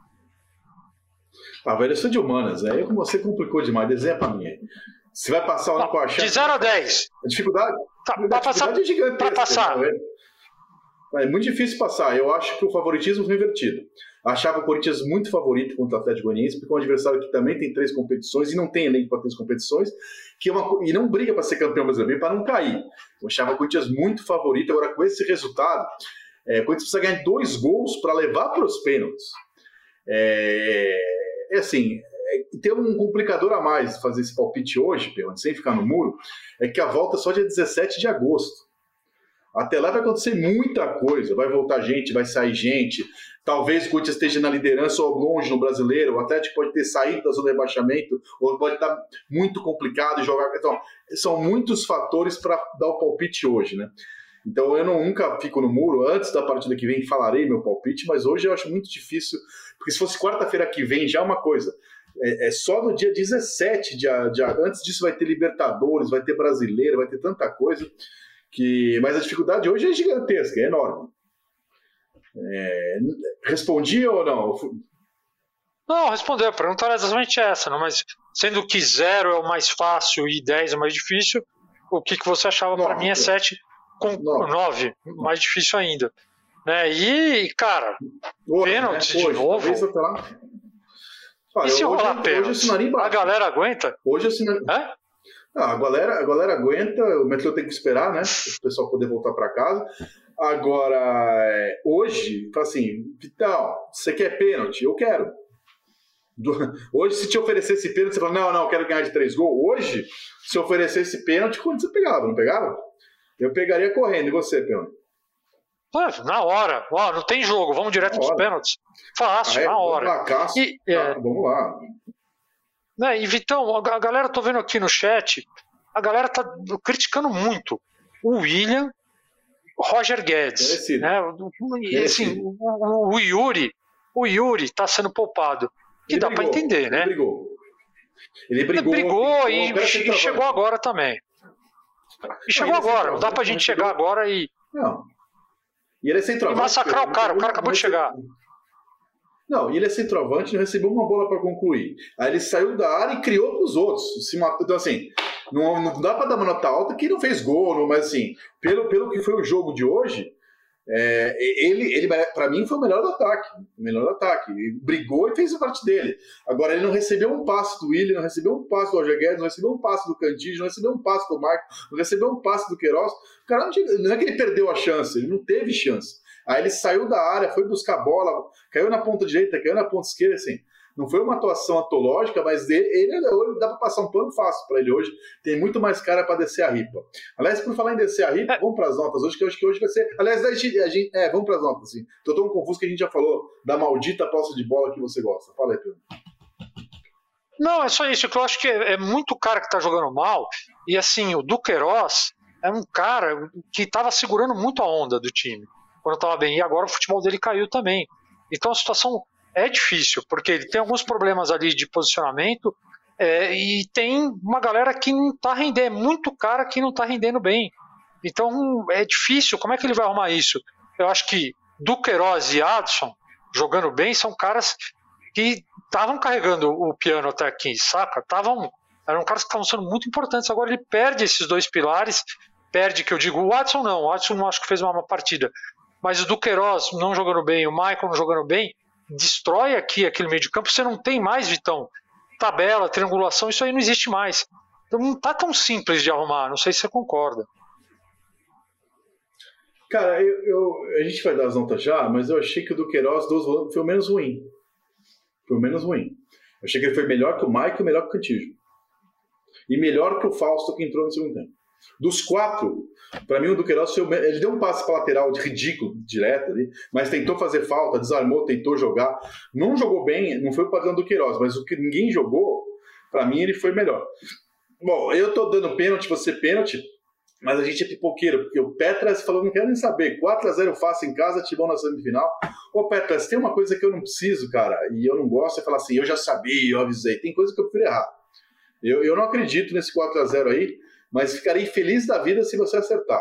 Velho, eu sou de humanas, aí como você complicou demais, desenha para mim. Se vai passar ou não com a chance. De 0 a 10. A dificuldade, é gigante. Para passar. É muito difícil passar. Eu acho que o favoritismo foi invertido. Achava o Corinthians muito favorito contra o Atlético Goianiense, porque é um adversário que também tem 3 competições e não tem elenco para 3 competições, e não briga para ser campeão brasileiro, para não cair. Eu achava o Corinthians muito favorito. Agora, com esse resultado, o Corinthians precisa ganhar 2 gols para levar para os pênaltis. Assim, tem um complicador a mais fazer esse palpite hoje, sem ficar no muro, é que a volta é só dia 17 de agosto. Até lá vai acontecer muita coisa, vai voltar gente, vai sair gente, talvez o Corinthians esteja na liderança ou longe no Brasileiro, o Atlético pode ter saído da zona de rebaixamento, ou pode estar muito complicado jogar. Então, são muitos fatores para dar o palpite hoje, né? Então eu nunca fico no muro. Antes da partida que vem falarei meu palpite, mas hoje eu acho muito difícil, porque se fosse quarta-feira que vem já é uma coisa. É só no dia 17 antes disso vai ter Libertadores, vai ter Brasileiro, vai ter tanta coisa. Mas a dificuldade hoje é gigantesca, é enorme. Respondi ou não? Não, respondeu. A pergunta era exatamente essa, não? Mas sendo que 0 é o mais fácil e 10 é o mais difícil, o que você achava? Para mim é 7 com 9, mais difícil ainda. Né? E, cara, pênalti de novo. Olha, e se rolar pênalti? A galera aguenta? Hoje eu assinaria. A galera aguenta, o metrô tem que esperar, né? O pessoal poder voltar para casa. Agora, hoje, assim, Vitão, você quer pênalti? Eu quero. Hoje, se te oferecesse pênalti, você fala, não, eu quero ganhar de 3 gols. Hoje, se oferecesse pênalti, quando você pegava? Não pegava? Eu pegaria correndo. E você, pênalti? Na hora. Não tem jogo, vamos direto nos pênaltis. Fácil, na hora. Vamos lá. E Vitão, a galera, tô vendo aqui no chat, a galera tá criticando muito o William, Roger Guedes, né? Assim, o Yuri tá sendo poupado, que dá para entender, né? Ele brigou e chegou agora também. Não dá pra gente chegar agora e ele é centroavante. E massacrar o cara acabou de chegar. Não, e ele é centroavante, não recebeu uma bola para concluir. Aí ele saiu da área e criou para os outros. Se matou. Então, assim, não dá para dar uma nota alta que não fez gol, mas assim, pelo que foi o jogo de hoje, ele para mim foi o melhor do ataque. Ele brigou e fez a parte dele. Agora, ele não recebeu um passe do Willian, não recebeu um passe do Roger Guedes, não recebeu um passe do Cantígio, não recebeu um passe do Marco, não recebeu um passe do Queiroz. O cara não é que ele perdeu a chance, ele não teve chance. Aí ele saiu da área, foi buscar a bola, caiu na ponta direita, caiu na ponta esquerda, assim. Não foi uma atuação antológica, mas ele dá para passar um pano fácil para ele hoje. Tem muito mais cara para descer a ripa. Aliás, por falar em descer a ripa, vamos para as notas hoje, que eu acho que hoje vai ser... Aliás, vamos para as notas, assim. Tô tão confuso que a gente já falou da maldita posse de bola que você gosta. Fala aí, Pedro. Não, é só isso, que eu acho que é muito cara que tá jogando mal, e assim, o Duqueiroz é um cara que tava segurando muito a onda do time quando estava bem, e agora o futebol dele caiu também. Então a situação é difícil, porque ele tem alguns problemas ali de posicionamento, e tem uma galera que não está rendendo, muito cara que não está rendendo bem. Então é difícil, como é que ele vai arrumar isso? Eu acho que Duqueiroz e Adson, jogando bem, são caras que estavam carregando o piano até aqui, saca? Eram caras que estavam sendo muito importantes. Agora ele perde esses 2 pilares, que eu digo, o Adson não acho que fez uma partida, mas o Duqueiroz não jogando bem, o Michael não jogando bem, destrói aquele meio de campo. Você não tem mais, Vitão, tabela, triangulação, isso aí não existe mais. Então não tá tão simples de arrumar, não sei se você concorda. Cara, a gente vai dar as notas já, mas eu achei que o Duqueiroz foi o menos ruim. Eu achei que ele foi melhor que o Michael e melhor que o Cantígio. E melhor que o Fausto, que entrou no segundo tempo. Dos 4, para mim o Duqueiroz ele deu um passe para lateral de ridículo, direto ali, mas tentou fazer falta, desarmou, tentou jogar. Não jogou bem, não foi o padrão do Duqueiroz, mas o que ninguém jogou, para mim ele foi melhor. Bom, eu tô dando pênalti, você pênalti, mas a gente é pipoqueiro, porque o Petras falou, não quero nem saber, 4-0 fácil em casa, Timão na semifinal. Ô Petras, tem uma coisa que eu não preciso, cara, e eu não gosto, é falar assim, eu já sabia, eu avisei. Tem coisa que eu prefiro errar. Eu não acredito nesse 4-0 aí, mas ficarei feliz da vida se você acertar.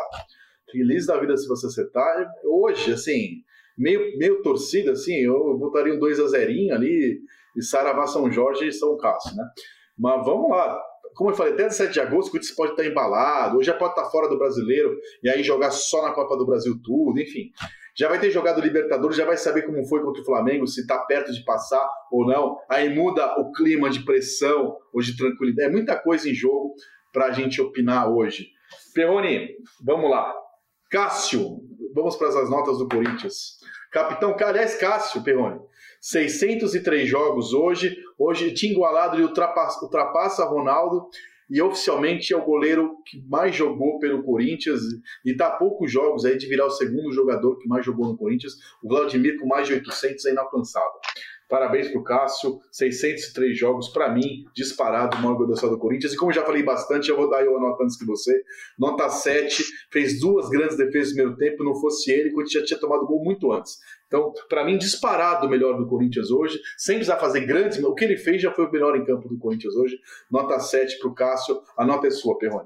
Hoje, assim, meio torcida, assim, eu botaria um 2-0 ali, e Saravá, São Jorge e São Cássio, né? Mas vamos lá. Como eu falei, até 17 de agosto, o Corinthians pode estar embalado, ou já pode estar fora do Brasileiro, e aí jogar só na Copa do Brasil tudo, enfim. Já vai ter jogado Libertadores, já vai saber como foi contra o Flamengo, se está perto de passar ou não. Aí muda o clima de pressão ou de tranquilidade. É muita coisa em jogo para a gente opinar hoje. Perrone, vamos lá. Cássio, vamos para as notas do Corinthians. Capitão, aliás, Cássio, Perrone, 603 jogos hoje tinha igualado e ultrapassa Ronaldo e oficialmente é o goleiro que mais jogou pelo Corinthians e está a poucos jogos aí de virar o segundo jogador que mais jogou no Corinthians. O Vladimir com mais de 800 é inalcançável. Parabéns pro Cássio, 603 jogos, para mim, disparado, o maior goleador do Corinthians. E como já falei bastante, eu vou dar eu a nota antes que você. Nota 7, fez 2 grandes defesas no primeiro tempo, não fosse ele, o Corinthians já tinha tomado gol muito antes. Então, para mim, disparado o melhor do Corinthians hoje, sem precisar fazer grandes, o que ele fez já foi o melhor em campo do Corinthians hoje. Nota 7 pro Cássio, a nota é sua, Perrone.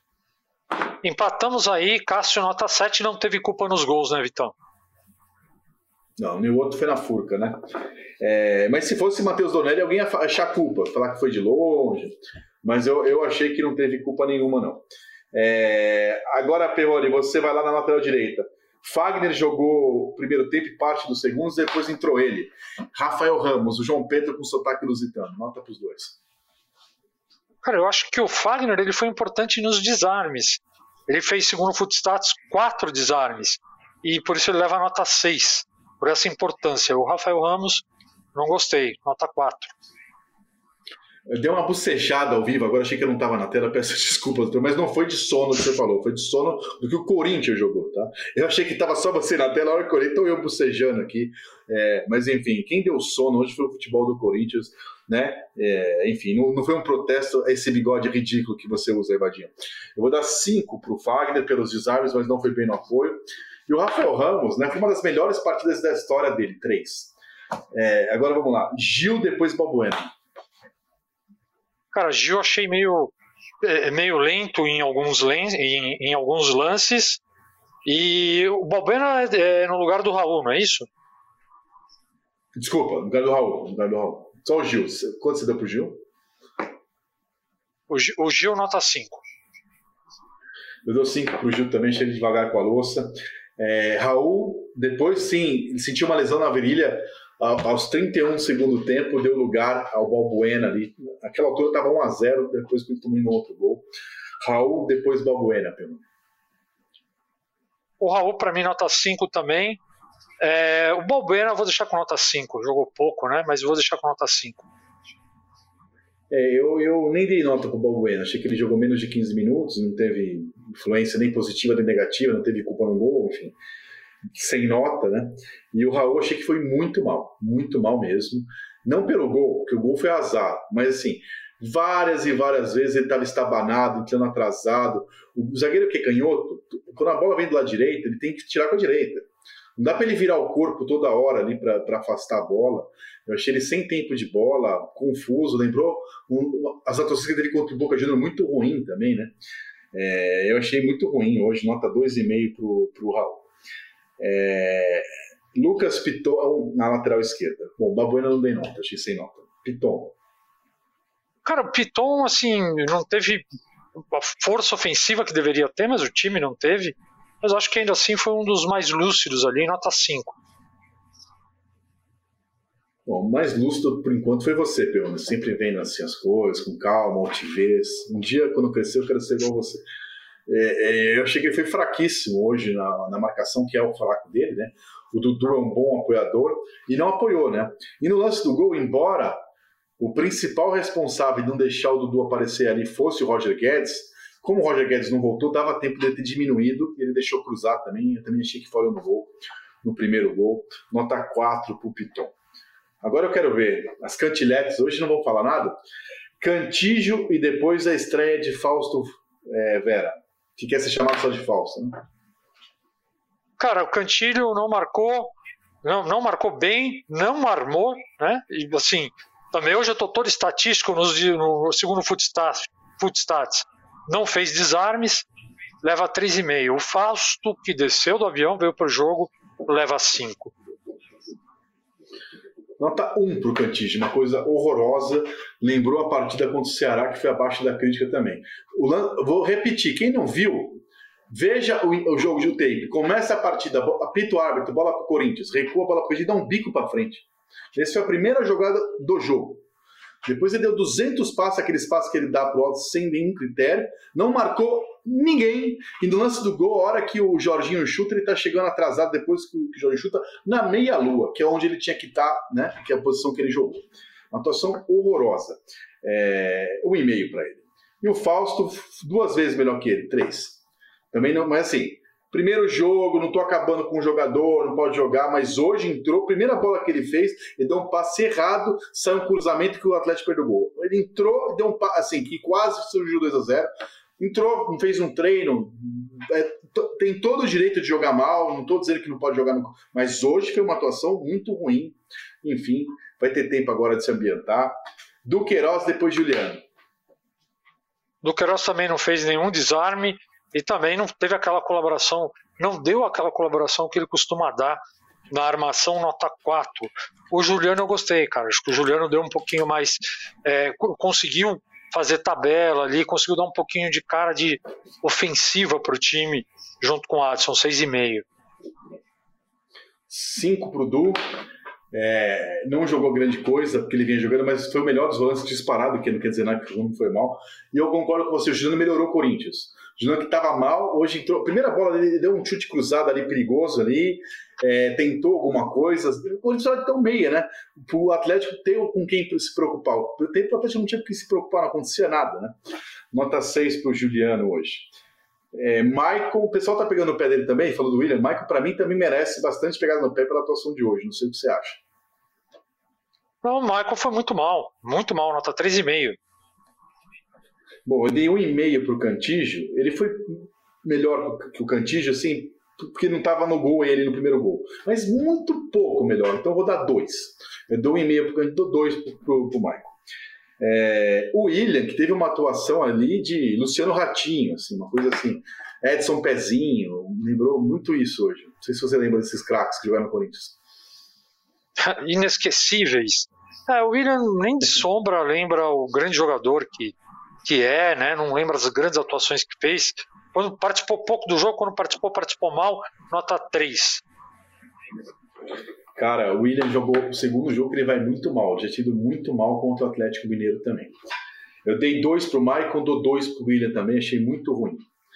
Empatamos aí, Cássio nota 7, não teve culpa nos gols, né, Vitão? Não, nem o outro foi na furca, né? Mas se fosse Matheus Donelli, alguém ia achar culpa, falar que foi de longe. Mas eu achei que não teve culpa nenhuma, não. Agora, Perrone, você vai lá na lateral direita. Fagner jogou o primeiro tempo e parte dos segundos, depois entrou ele. Rafael Ramos, o João Pedro com sotaque lusitano. Nota para os dois. Cara, eu acho que o Fagner ele foi importante nos desarmes. Ele fez, segundo o Footstats, 4 desarmes. E por isso ele leva a nota 6. Por essa importância. O Rafael Ramos, não gostei, nota 4. Eu dei uma bocejada ao vivo, agora achei que eu não estava na tela, peço desculpas, mas não foi de sono que você falou, foi de sono do que o Corinthians jogou, tá? Eu achei que estava só você na tela, a hora que eu olhei, então eu bocejando aqui. Mas enfim, quem deu sono hoje foi o futebol do Corinthians, né? Enfim, não foi um protesto a esse bigode ridículo que você usa, Evadinho. Eu vou dar 5 para o Fagner pelos desarmes, mas não foi bem no apoio. E o Rafael Ramos, né, foi uma das melhores partidas da história dele, 3. Agora vamos lá. Gil, depois Balbuena. Cara, Gil achei meio lento em alguns lances. E o Balbuena é no lugar do Raul, não é isso? Desculpa, no lugar do Raul. Só o Gil. Quanto você deu pro Gil? O Gil nota 5. Eu dou 5 pro Gil também, chega devagar com a louça. Raul, depois sim, ele sentiu uma lesão na virilha aos 31 do segundo tempo, deu lugar ao Balbuena ali. Naquela altura estava 1-0, depois que ele tomou um outro gol. Raul, depois Balbuena. O Raul, para mim, nota 5 também. O Balbuena eu vou deixar com nota 5. Jogou pouco, né? Mas eu vou deixar com nota 5. Eu nem dei nota pro Balbuena. Achei que ele jogou menos de 15 minutos, não teve influência nem positiva nem negativa, não teve culpa no gol, enfim. Sem nota, né? E o Raul achei que foi muito mal mesmo. Não pelo gol, porque o gol foi azar, mas assim, várias e várias vezes ele estava estabanado, entrando atrasado. O zagueiro que é canhoto, quando a bola vem do lado direito, ele tem que tirar com a direita. Não dá para ele virar o corpo toda hora ali para afastar a bola. Eu achei ele sem tempo de bola, confuso, lembrou as atuações dele contra o Boca Juniors muito ruim também, né? Eu achei muito ruim hoje, nota 2,5 pro Raul. Lucas Piton na lateral esquerda. Bom, Balbuena não dei nota, achei sem nota. Piton. Cara, o Piton, assim, não teve a força ofensiva que deveria ter, mas o time não teve. Mas eu acho que ainda assim foi um dos mais lúcidos ali, nota 5. Bom, o mais lúcido por enquanto foi você, Perrone. Sempre vendo assim as coisas, com calma, altivez. Um dia, quando crescer, eu quero ser igual a você. Eu achei que ele foi fraquíssimo hoje na marcação, que é o fraco dele, né? O Dudu é um bom apoiador e não apoiou, né? E no lance do gol, embora o principal responsável de não deixar o Dudu aparecer ali fosse o Roger Guedes, como o Roger Guedes não voltou, dava tempo de ter diminuído, ele deixou cruzar também. Eu também achei que falhou no primeiro gol. Nota 4 pro Piton. Agora eu quero ver as cantiletes, hoje não vão falar nada. Cantígio e depois a estreia de Fausto Vera, que quer ser chamado só de Fausto, né? Cara, o Cantilho não marcou bem, não armou, né? E assim, também hoje eu tô todo estatístico no segundo Footstats. Não fez desarmes, leva 3,5. O Fausto, que desceu do avião, veio pro jogo, leva 5. Nota 1 pro Cantígio, uma coisa horrorosa. Lembrou a partida contra o Ceará, que foi abaixo da crítica também. Vou repetir, quem não viu, Veja o jogo de tape. Começa a partida, apita o árbitro, bola pro Corinthians, recua a bola pro Corinthians, dá um bico pra frente. Essa foi a primeira jogada do jogo. Depois ele deu 200 passos, aqueles passos que ele dá pro alto sem nenhum critério, não marcou ninguém, e no lance do gol, a hora que o Jorginho chuta, ele tá chegando atrasado depois que o Jorginho chuta, na meia-lua, que é onde ele tinha que estar, né, que é a posição que ele jogou. Uma atuação horrorosa. 1,5 para ele. E o Fausto, 2 vezes melhor que ele, 3. Também não, mas assim, primeiro jogo, não tô acabando com o jogador, não pode jogar, mas hoje entrou, primeira bola que ele fez, ele deu um passe errado, saiu um cruzamento que o Atlético perdeu o gol. Ele entrou, deu um passe, assim, que quase surgiu 2-0, entrou, fez um treino, tem todo o direito de jogar mal, não tô dizendo que não pode jogar, mas hoje foi uma atuação muito ruim. Enfim, vai ter tempo agora de se ambientar. Duqueiroz, depois Juliano. Duqueiroz também não fez nenhum desarme e também não teve aquela colaboração, não deu aquela colaboração que ele costuma dar na armação nota 4. O Juliano eu gostei, cara. Acho que o Juliano deu um pouquinho mais, conseguiu fazer tabela ali, conseguiu dar um pouquinho de cara de ofensiva pro time, junto com o Adson, 6,5. 5 pro Du. Não jogou grande coisa, porque ele vinha jogando, mas foi o melhor dos volantes disparado, que não quer dizer nada que o não foi mal. E eu concordo com você, o Juliano melhorou o Corinthians. O Juliano que estava mal, hoje entrou. A primeira bola dele, deu um chute cruzado ali, perigoso ali, tentou alguma coisa. O Corinthians era tão meia, né? O Atlético ter com quem se preocupar. O Atlético não tinha que se preocupar, não acontecia nada, né? Nota 6 pro Juliano hoje. Michael, o pessoal tá pegando no pé dele também, falou do William. Michael, pra mim, também merece bastante pegada no pé pela atuação de hoje. Não sei o que você acha. Não, o Michael foi muito mal, nota 3,5. Bom, eu dei 1,5 pro Cantígio. Ele foi melhor que o Cantígio, assim, porque não tava no gol ele no primeiro gol. Mas muito pouco melhor, então eu vou dar 2. Eu dou 1,5 pro Cantígio, dou 2 pro Michael. O William, que teve uma atuação ali de Luciano Ratinho, assim, uma coisa assim, Edson Pezinho, lembrou muito isso hoje. Não sei se você lembra desses craques que jogaram no Corinthians. Inesquecíveis. O William nem de sombra lembra o grande jogador que é, né? Não lembra as grandes atuações que fez. Quando participou pouco do jogo, quando participou mal, nota 3. Cara, o William jogou o segundo jogo que ele vai muito mal. Já tinha ido muito mal contra o Atlético Mineiro também. Eu dei 2 pro Maicon, dou 2 pro William também. Achei muito ruim.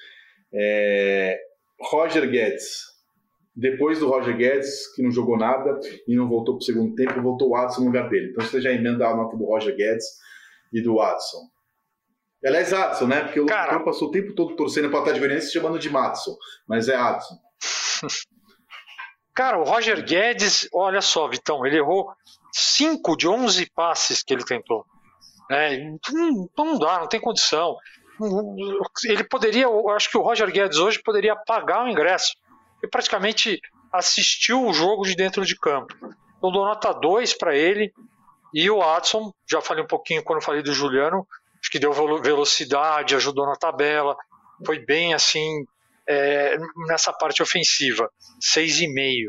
Roger Guedes. Depois do Roger Guedes, que não jogou nada e não voltou pro segundo tempo, voltou o Adson no lugar dele. Então você já emenda a nota do Roger Guedes e do Adson. Aliás, Adson, né? Porque o Lucão passou o tempo todo torcendo para o Atlético Goianiense se chamando de Madson. Mas é Adson. Cara, o Roger Guedes, olha só, Vitão, ele errou 5 de 11 passes que ele tentou. Não dá, não tem condição. Ele poderia, eu acho que o Roger Guedes hoje poderia pagar o ingresso. Ele praticamente assistiu o jogo de dentro de campo. Eu dou nota 2 para ele. E o Adson, já falei um pouquinho quando falei do Juliano, acho que deu velocidade, ajudou na tabela, foi bem assim nessa parte ofensiva, 6,5.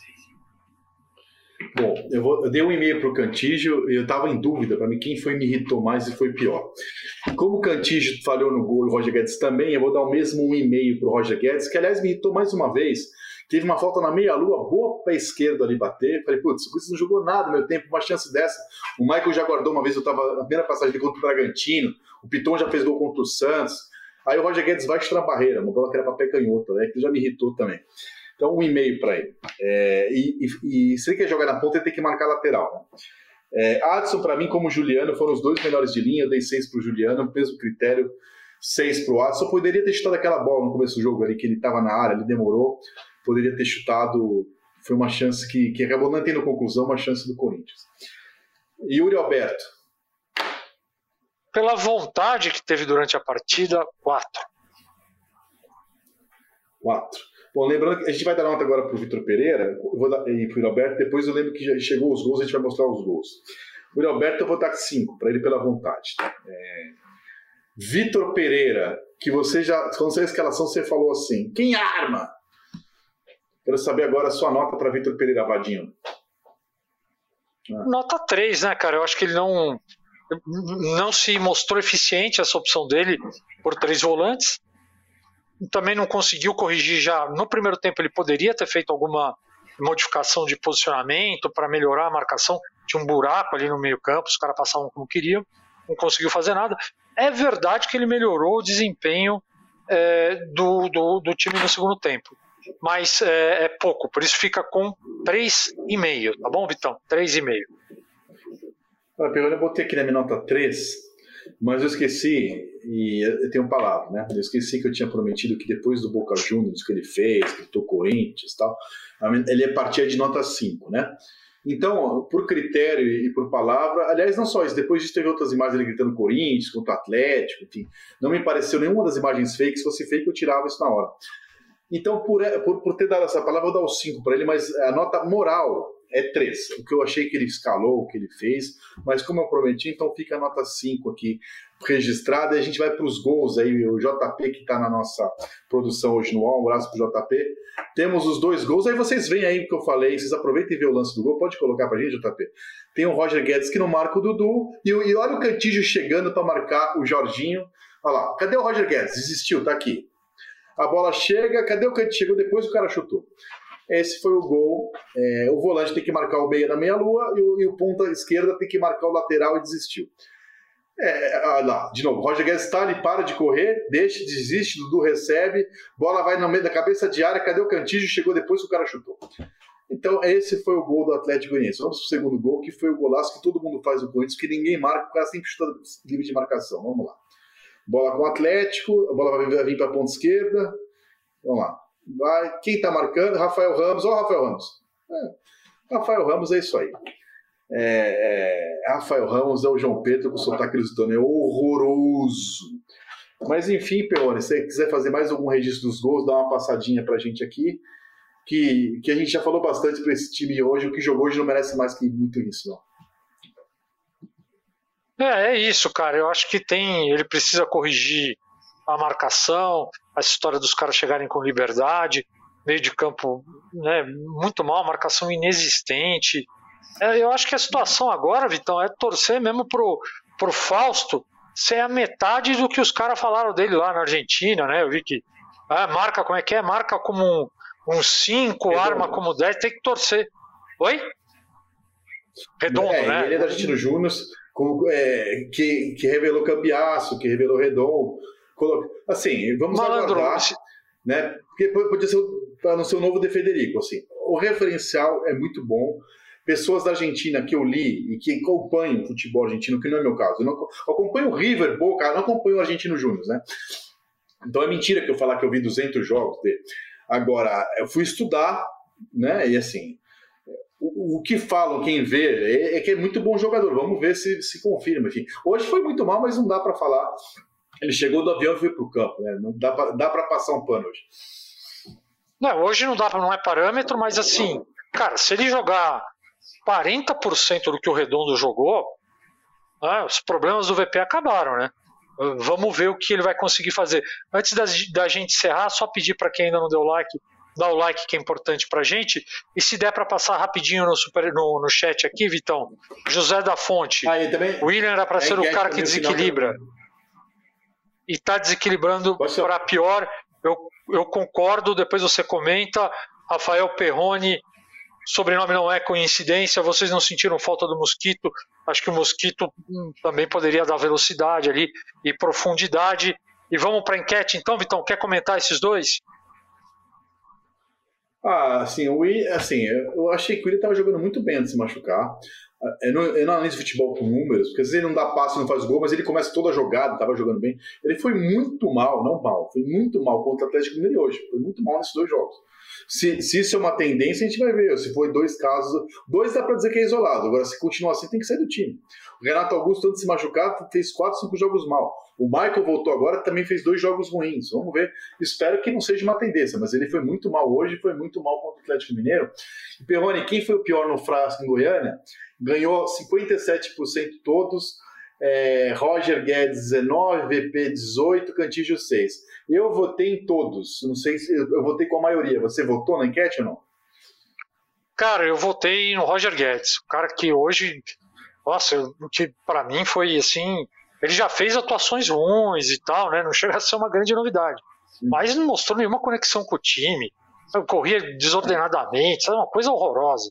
Bom, eu dei 1,5 para o Cantígio e eu estava em dúvida para mim quem me irritou mais e foi pior. Como o Cantígio falhou no gol e o Roger Guedes também, eu vou dar o mesmo 1,5 para o Roger Guedes, que aliás me irritou mais uma vez. Teve uma falta na meia-lua, boa pé esquerdo ali bater. Falei, putz, o Corinthians não jogou nada no meu tempo, uma chance dessa. O Michael já guardou uma vez, eu estava na primeira passagem dele contra o Bragantino. O Piton já fez gol contra o Santos. Aí o Roger Guedes vai chutar na barreira, uma bola que era para pé canhoto, né, que já me irritou também. Então, 1,5 para ele. E se ele quer jogar na ponta, ele tem que marcar a lateral. Né? Adson, para mim, como o Juliano, foram os 2 melhores de linha. Eu dei 6 para o Juliano, mesmo critério, 6 para o Adson. Poderia ter chutado aquela bola no começo do jogo ali, que ele estava na área, ele demorou. Poderia ter chutado. Foi uma chance que acabou não tendo conclusão, uma chance do Corinthians. Yuri Alberto. Pela vontade que teve durante a partida, 4. 4. Bom, lembrando que a gente vai dar nota agora para o Vitor Pereira e para o Alberto, depois eu lembro que já chegou os gols, a gente vai mostrar os gols. O Alberto eu vou dar 5, para ele pela vontade. Vitor Pereira, que você já, quando você a escalação, você falou assim, quem arma? Quero saber agora a sua nota para Vitor Pereira, Vadinho. Nota 3, né, cara? Eu acho que ele não se mostrou eficiente essa opção dele por 3 volantes. também não conseguiu corrigir já. No primeiro tempo ele poderia ter feito alguma modificação de posicionamento para melhorar a marcação. Tinha um buraco ali no meio campo, os caras passavam como queriam, não conseguiu fazer nada. É verdade que ele melhorou o desempenho do time no segundo tempo, mas é pouco, por isso fica com 3,5, tá bom, Vitão? 3,5. Eu botei aqui na minha nota 3, mas eu esqueci, e eu tenho palavra, né? Eu esqueci que eu tinha prometido que depois do Boca Juniors que ele fez, que ele Corinthians e tal, ele partia de nota 5, né? Então, por critério e por palavra, aliás, não só isso, depois disso teve outras imagens ele gritando Corinthians, contra o Atlético, enfim, não me pareceu nenhuma das imagens fake, se fosse fake eu tirava isso na hora. Então, por ter dado essa palavra, eu vou dar o 5 para ele, mas a nota moral é 3, o que eu achei que ele escalou, o que ele fez, mas como eu prometi, então fica a nota 5 aqui registrada, e a gente vai para os gols aí, o JP que está na nossa produção hoje no UOL, um abraço para o JP, temos os 2 gols, aí vocês veem aí o que eu falei, vocês aproveitem e vê o lance do gol, pode colocar para a gente, JP. Tem o Roger Guedes que não marca o Dudu, e olha o Cantígio chegando para marcar o Jorginho, olha lá, cadê o Roger Guedes? Desistiu, tá aqui. A bola chega, cadê o Cantígio? Chegou depois o cara chutou. Esse foi o gol. O volante tem que marcar o meia na meia-lua e o ponta esquerda tem que marcar o lateral e desistiu. Lá, de novo, Roger Guedes está ali, para de correr, deixa, desiste, Dudu recebe, bola vai no meio da cabeça de área, cadê o Cantígio? Chegou depois que o cara chutou. Então, esse foi o gol do Atlético Goianiense. Vamos para o segundo gol, que foi o golaço que todo mundo faz no Corinthians, que ninguém marca, o cara sempre chuta livre de marcação. Vamos lá. Bola com o Atlético, a bola vai vir para a ponta esquerda. Vamos lá. Vai. Quem está marcando? Rafael Ramos. Olha o Rafael Ramos. Rafael Ramos é isso aí. Rafael Ramos é o João Pedro com o sotaque lusitano. É horroroso. Mas enfim, Perrone, se você quiser fazer mais algum registro dos gols, dá uma passadinha pra gente aqui. Que a gente já falou bastante para esse time hoje. O que jogou hoje não merece mais que muito isso, não. É isso, cara. Eu acho que ele precisa corrigir a marcação, a história dos caras chegarem com liberdade, meio de campo, né, muito mal, marcação inexistente. Eu acho que a situação agora, Vitão, é torcer mesmo pro Fausto ser a metade do que os caras falaram dele lá na Argentina, né? Eu vi que marca como é que é? Marca como um 5, arma como 10, tem que torcer. Oi? Redondo, né? Ele é da Argentino Júnior, que revelou Cambiasso, que revelou Redondo. Assim, vamos aguardar, né? Porque podia ser para não ser o novo De Federico, assim. O referencial é muito bom. Pessoas da Argentina que eu li e que acompanham o futebol argentino, que não é meu caso. Eu acompanho o River, Boca, não acompanho o Argentino Júnior, né? Então é mentira que eu falar que eu vi 200 jogos dele. Agora, eu fui estudar, né? E assim, o que falam, quem vê, é que é muito bom jogador. Vamos ver se confirma. Enfim, hoje foi muito mal, mas não dá para falar. Ele chegou do avião e foi pro campo, né? Não dá para passar um pano hoje. Não, hoje não é parâmetro, mas assim, cara, se ele jogar 40% do que o Redondo jogou, né, os problemas do VP acabaram, né? Vamos ver o que ele vai conseguir fazer. Antes da gente encerrar, só pedir para quem ainda não deu like, dá o like que é importante pra gente, e se der para passar rapidinho no chat aqui, Vitão, José da Fonte, também, William era para ser o cara que desequilibra e está desequilibrando para pior. Eu concordo, depois você comenta. Rafael Perrone, sobrenome não é coincidência, vocês não sentiram falta do Mosquito? Acho que o Mosquito também poderia dar velocidade ali e profundidade. E vamos para a enquete então, Vitão, quer comentar esses dois? Eu achei que o Willian estava jogando muito bem antes de se machucar. Eu não analiso futebol com números, porque às vezes ele não dá passe, não faz gol, mas ele começa toda a jogada, estava jogando bem. Ele foi muito mal, foi muito mal contra o Atlético Mineiro hoje. Foi muito mal nesses 2 jogos. Se isso é uma tendência, a gente vai ver. Se for 2 casos, 2 dá para dizer que é isolado. Agora, se continuar assim, tem que sair do time. O Renato Augusto, antes de se machucar, fez 4, 5 jogos mal. O Michael voltou agora, também fez 2 jogos ruins. Vamos ver. Espero que não seja uma tendência, mas ele foi muito mal hoje, foi muito mal contra o Atlético Mineiro. E Perrone, quem foi o pior no frasco em Goiânia? Ganhou 57% todos. Roger Guedes 19, VP 18, Cantígio 6. Eu votei em todos. Não sei se eu votei com a maioria. Você votou na enquete ou não? Cara, eu votei no Roger Guedes. O cara que hoje, nossa, que para mim foi assim, ele já fez atuações ruins e tal, né? Não chega a ser uma grande novidade. mas não mostrou nenhuma conexão com o time. Corria desordenadamente, sabe? Uma coisa horrorosa.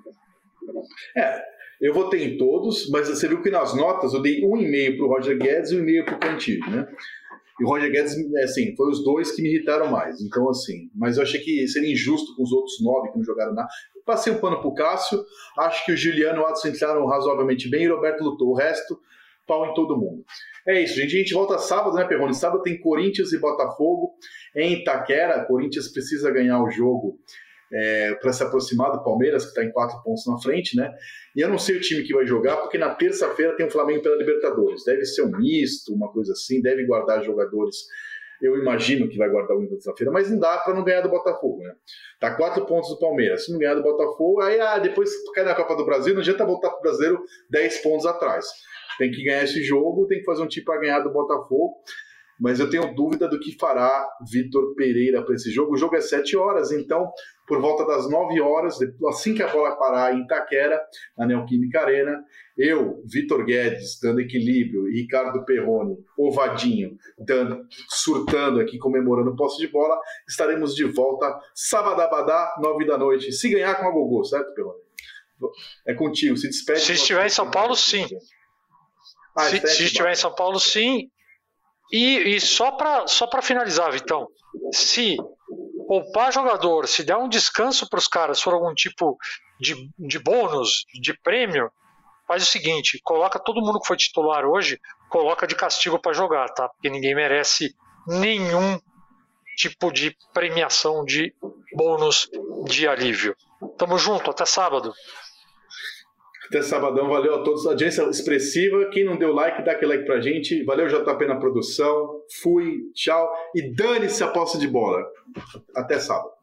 Eu votei em todos, mas você viu que nas notas eu dei 1,5 pro Roger Guedes e 1,5 pro Cantillo, né? E o Roger Guedes, assim, foi os dois que me irritaram mais. Então, assim, mas eu achei que seria injusto com os outros 9 que não jogaram nada. Passei um pano pro Cássio, acho que o Juliano e o Adson entraram razoavelmente bem e o Roberto lutou. O resto, pau em todo mundo. É isso, gente. A gente volta sábado, né, Perrone? Sábado tem Corinthians e Botafogo em Itaquera. Corinthians precisa ganhar o jogo para se aproximar do Palmeiras, que está em 4 pontos na frente, né? E eu não sei o time que vai jogar, porque na terça-feira tem o Flamengo pela Libertadores. Deve ser um misto, uma coisa assim, deve guardar jogadores. Eu imagino que vai guardar o terça-feira, mas não dá para não ganhar do Botafogo, né? Tá 4 pontos do Palmeiras. Se não ganhar do Botafogo, aí depois cai na Copa do Brasil, não adianta voltar pro Brasileiro 10 pontos atrás. Tem que ganhar esse jogo, tem que fazer um time para ganhar do Botafogo. Mas eu tenho dúvida do que fará Vitor Pereira para esse jogo. O jogo é 7 horas, então, por volta das 9 horas, assim que a bola parar em Itaquera, na Neoquímica Arena, eu, Vitor Guedes, dando equilíbrio, e Ricardo Perrone, ovadinho, surtando aqui, comemorando posse de bola, estaremos de volta, sabadabadá, 9 da noite, se ganhar com a Gogô, certo, Perrone? É contigo, se despede. Se estiver em São Paulo, sim. Se estiver em São Paulo, sim. E só para finalizar, Vitão, se poupar jogador, se der um descanso para os caras, for algum tipo de bônus, de prêmio, faz o seguinte, coloca todo mundo que foi titular hoje, coloca de castigo para jogar, tá? Porque ninguém merece nenhum tipo de premiação, de bônus, de alívio. Tamo junto, até sábado. Até sabadão, valeu a todos, audiência expressiva, quem não deu like, dá aquele like pra gente, valeu JP na produção, fui, tchau, e dane-se a posse de bola, até sábado.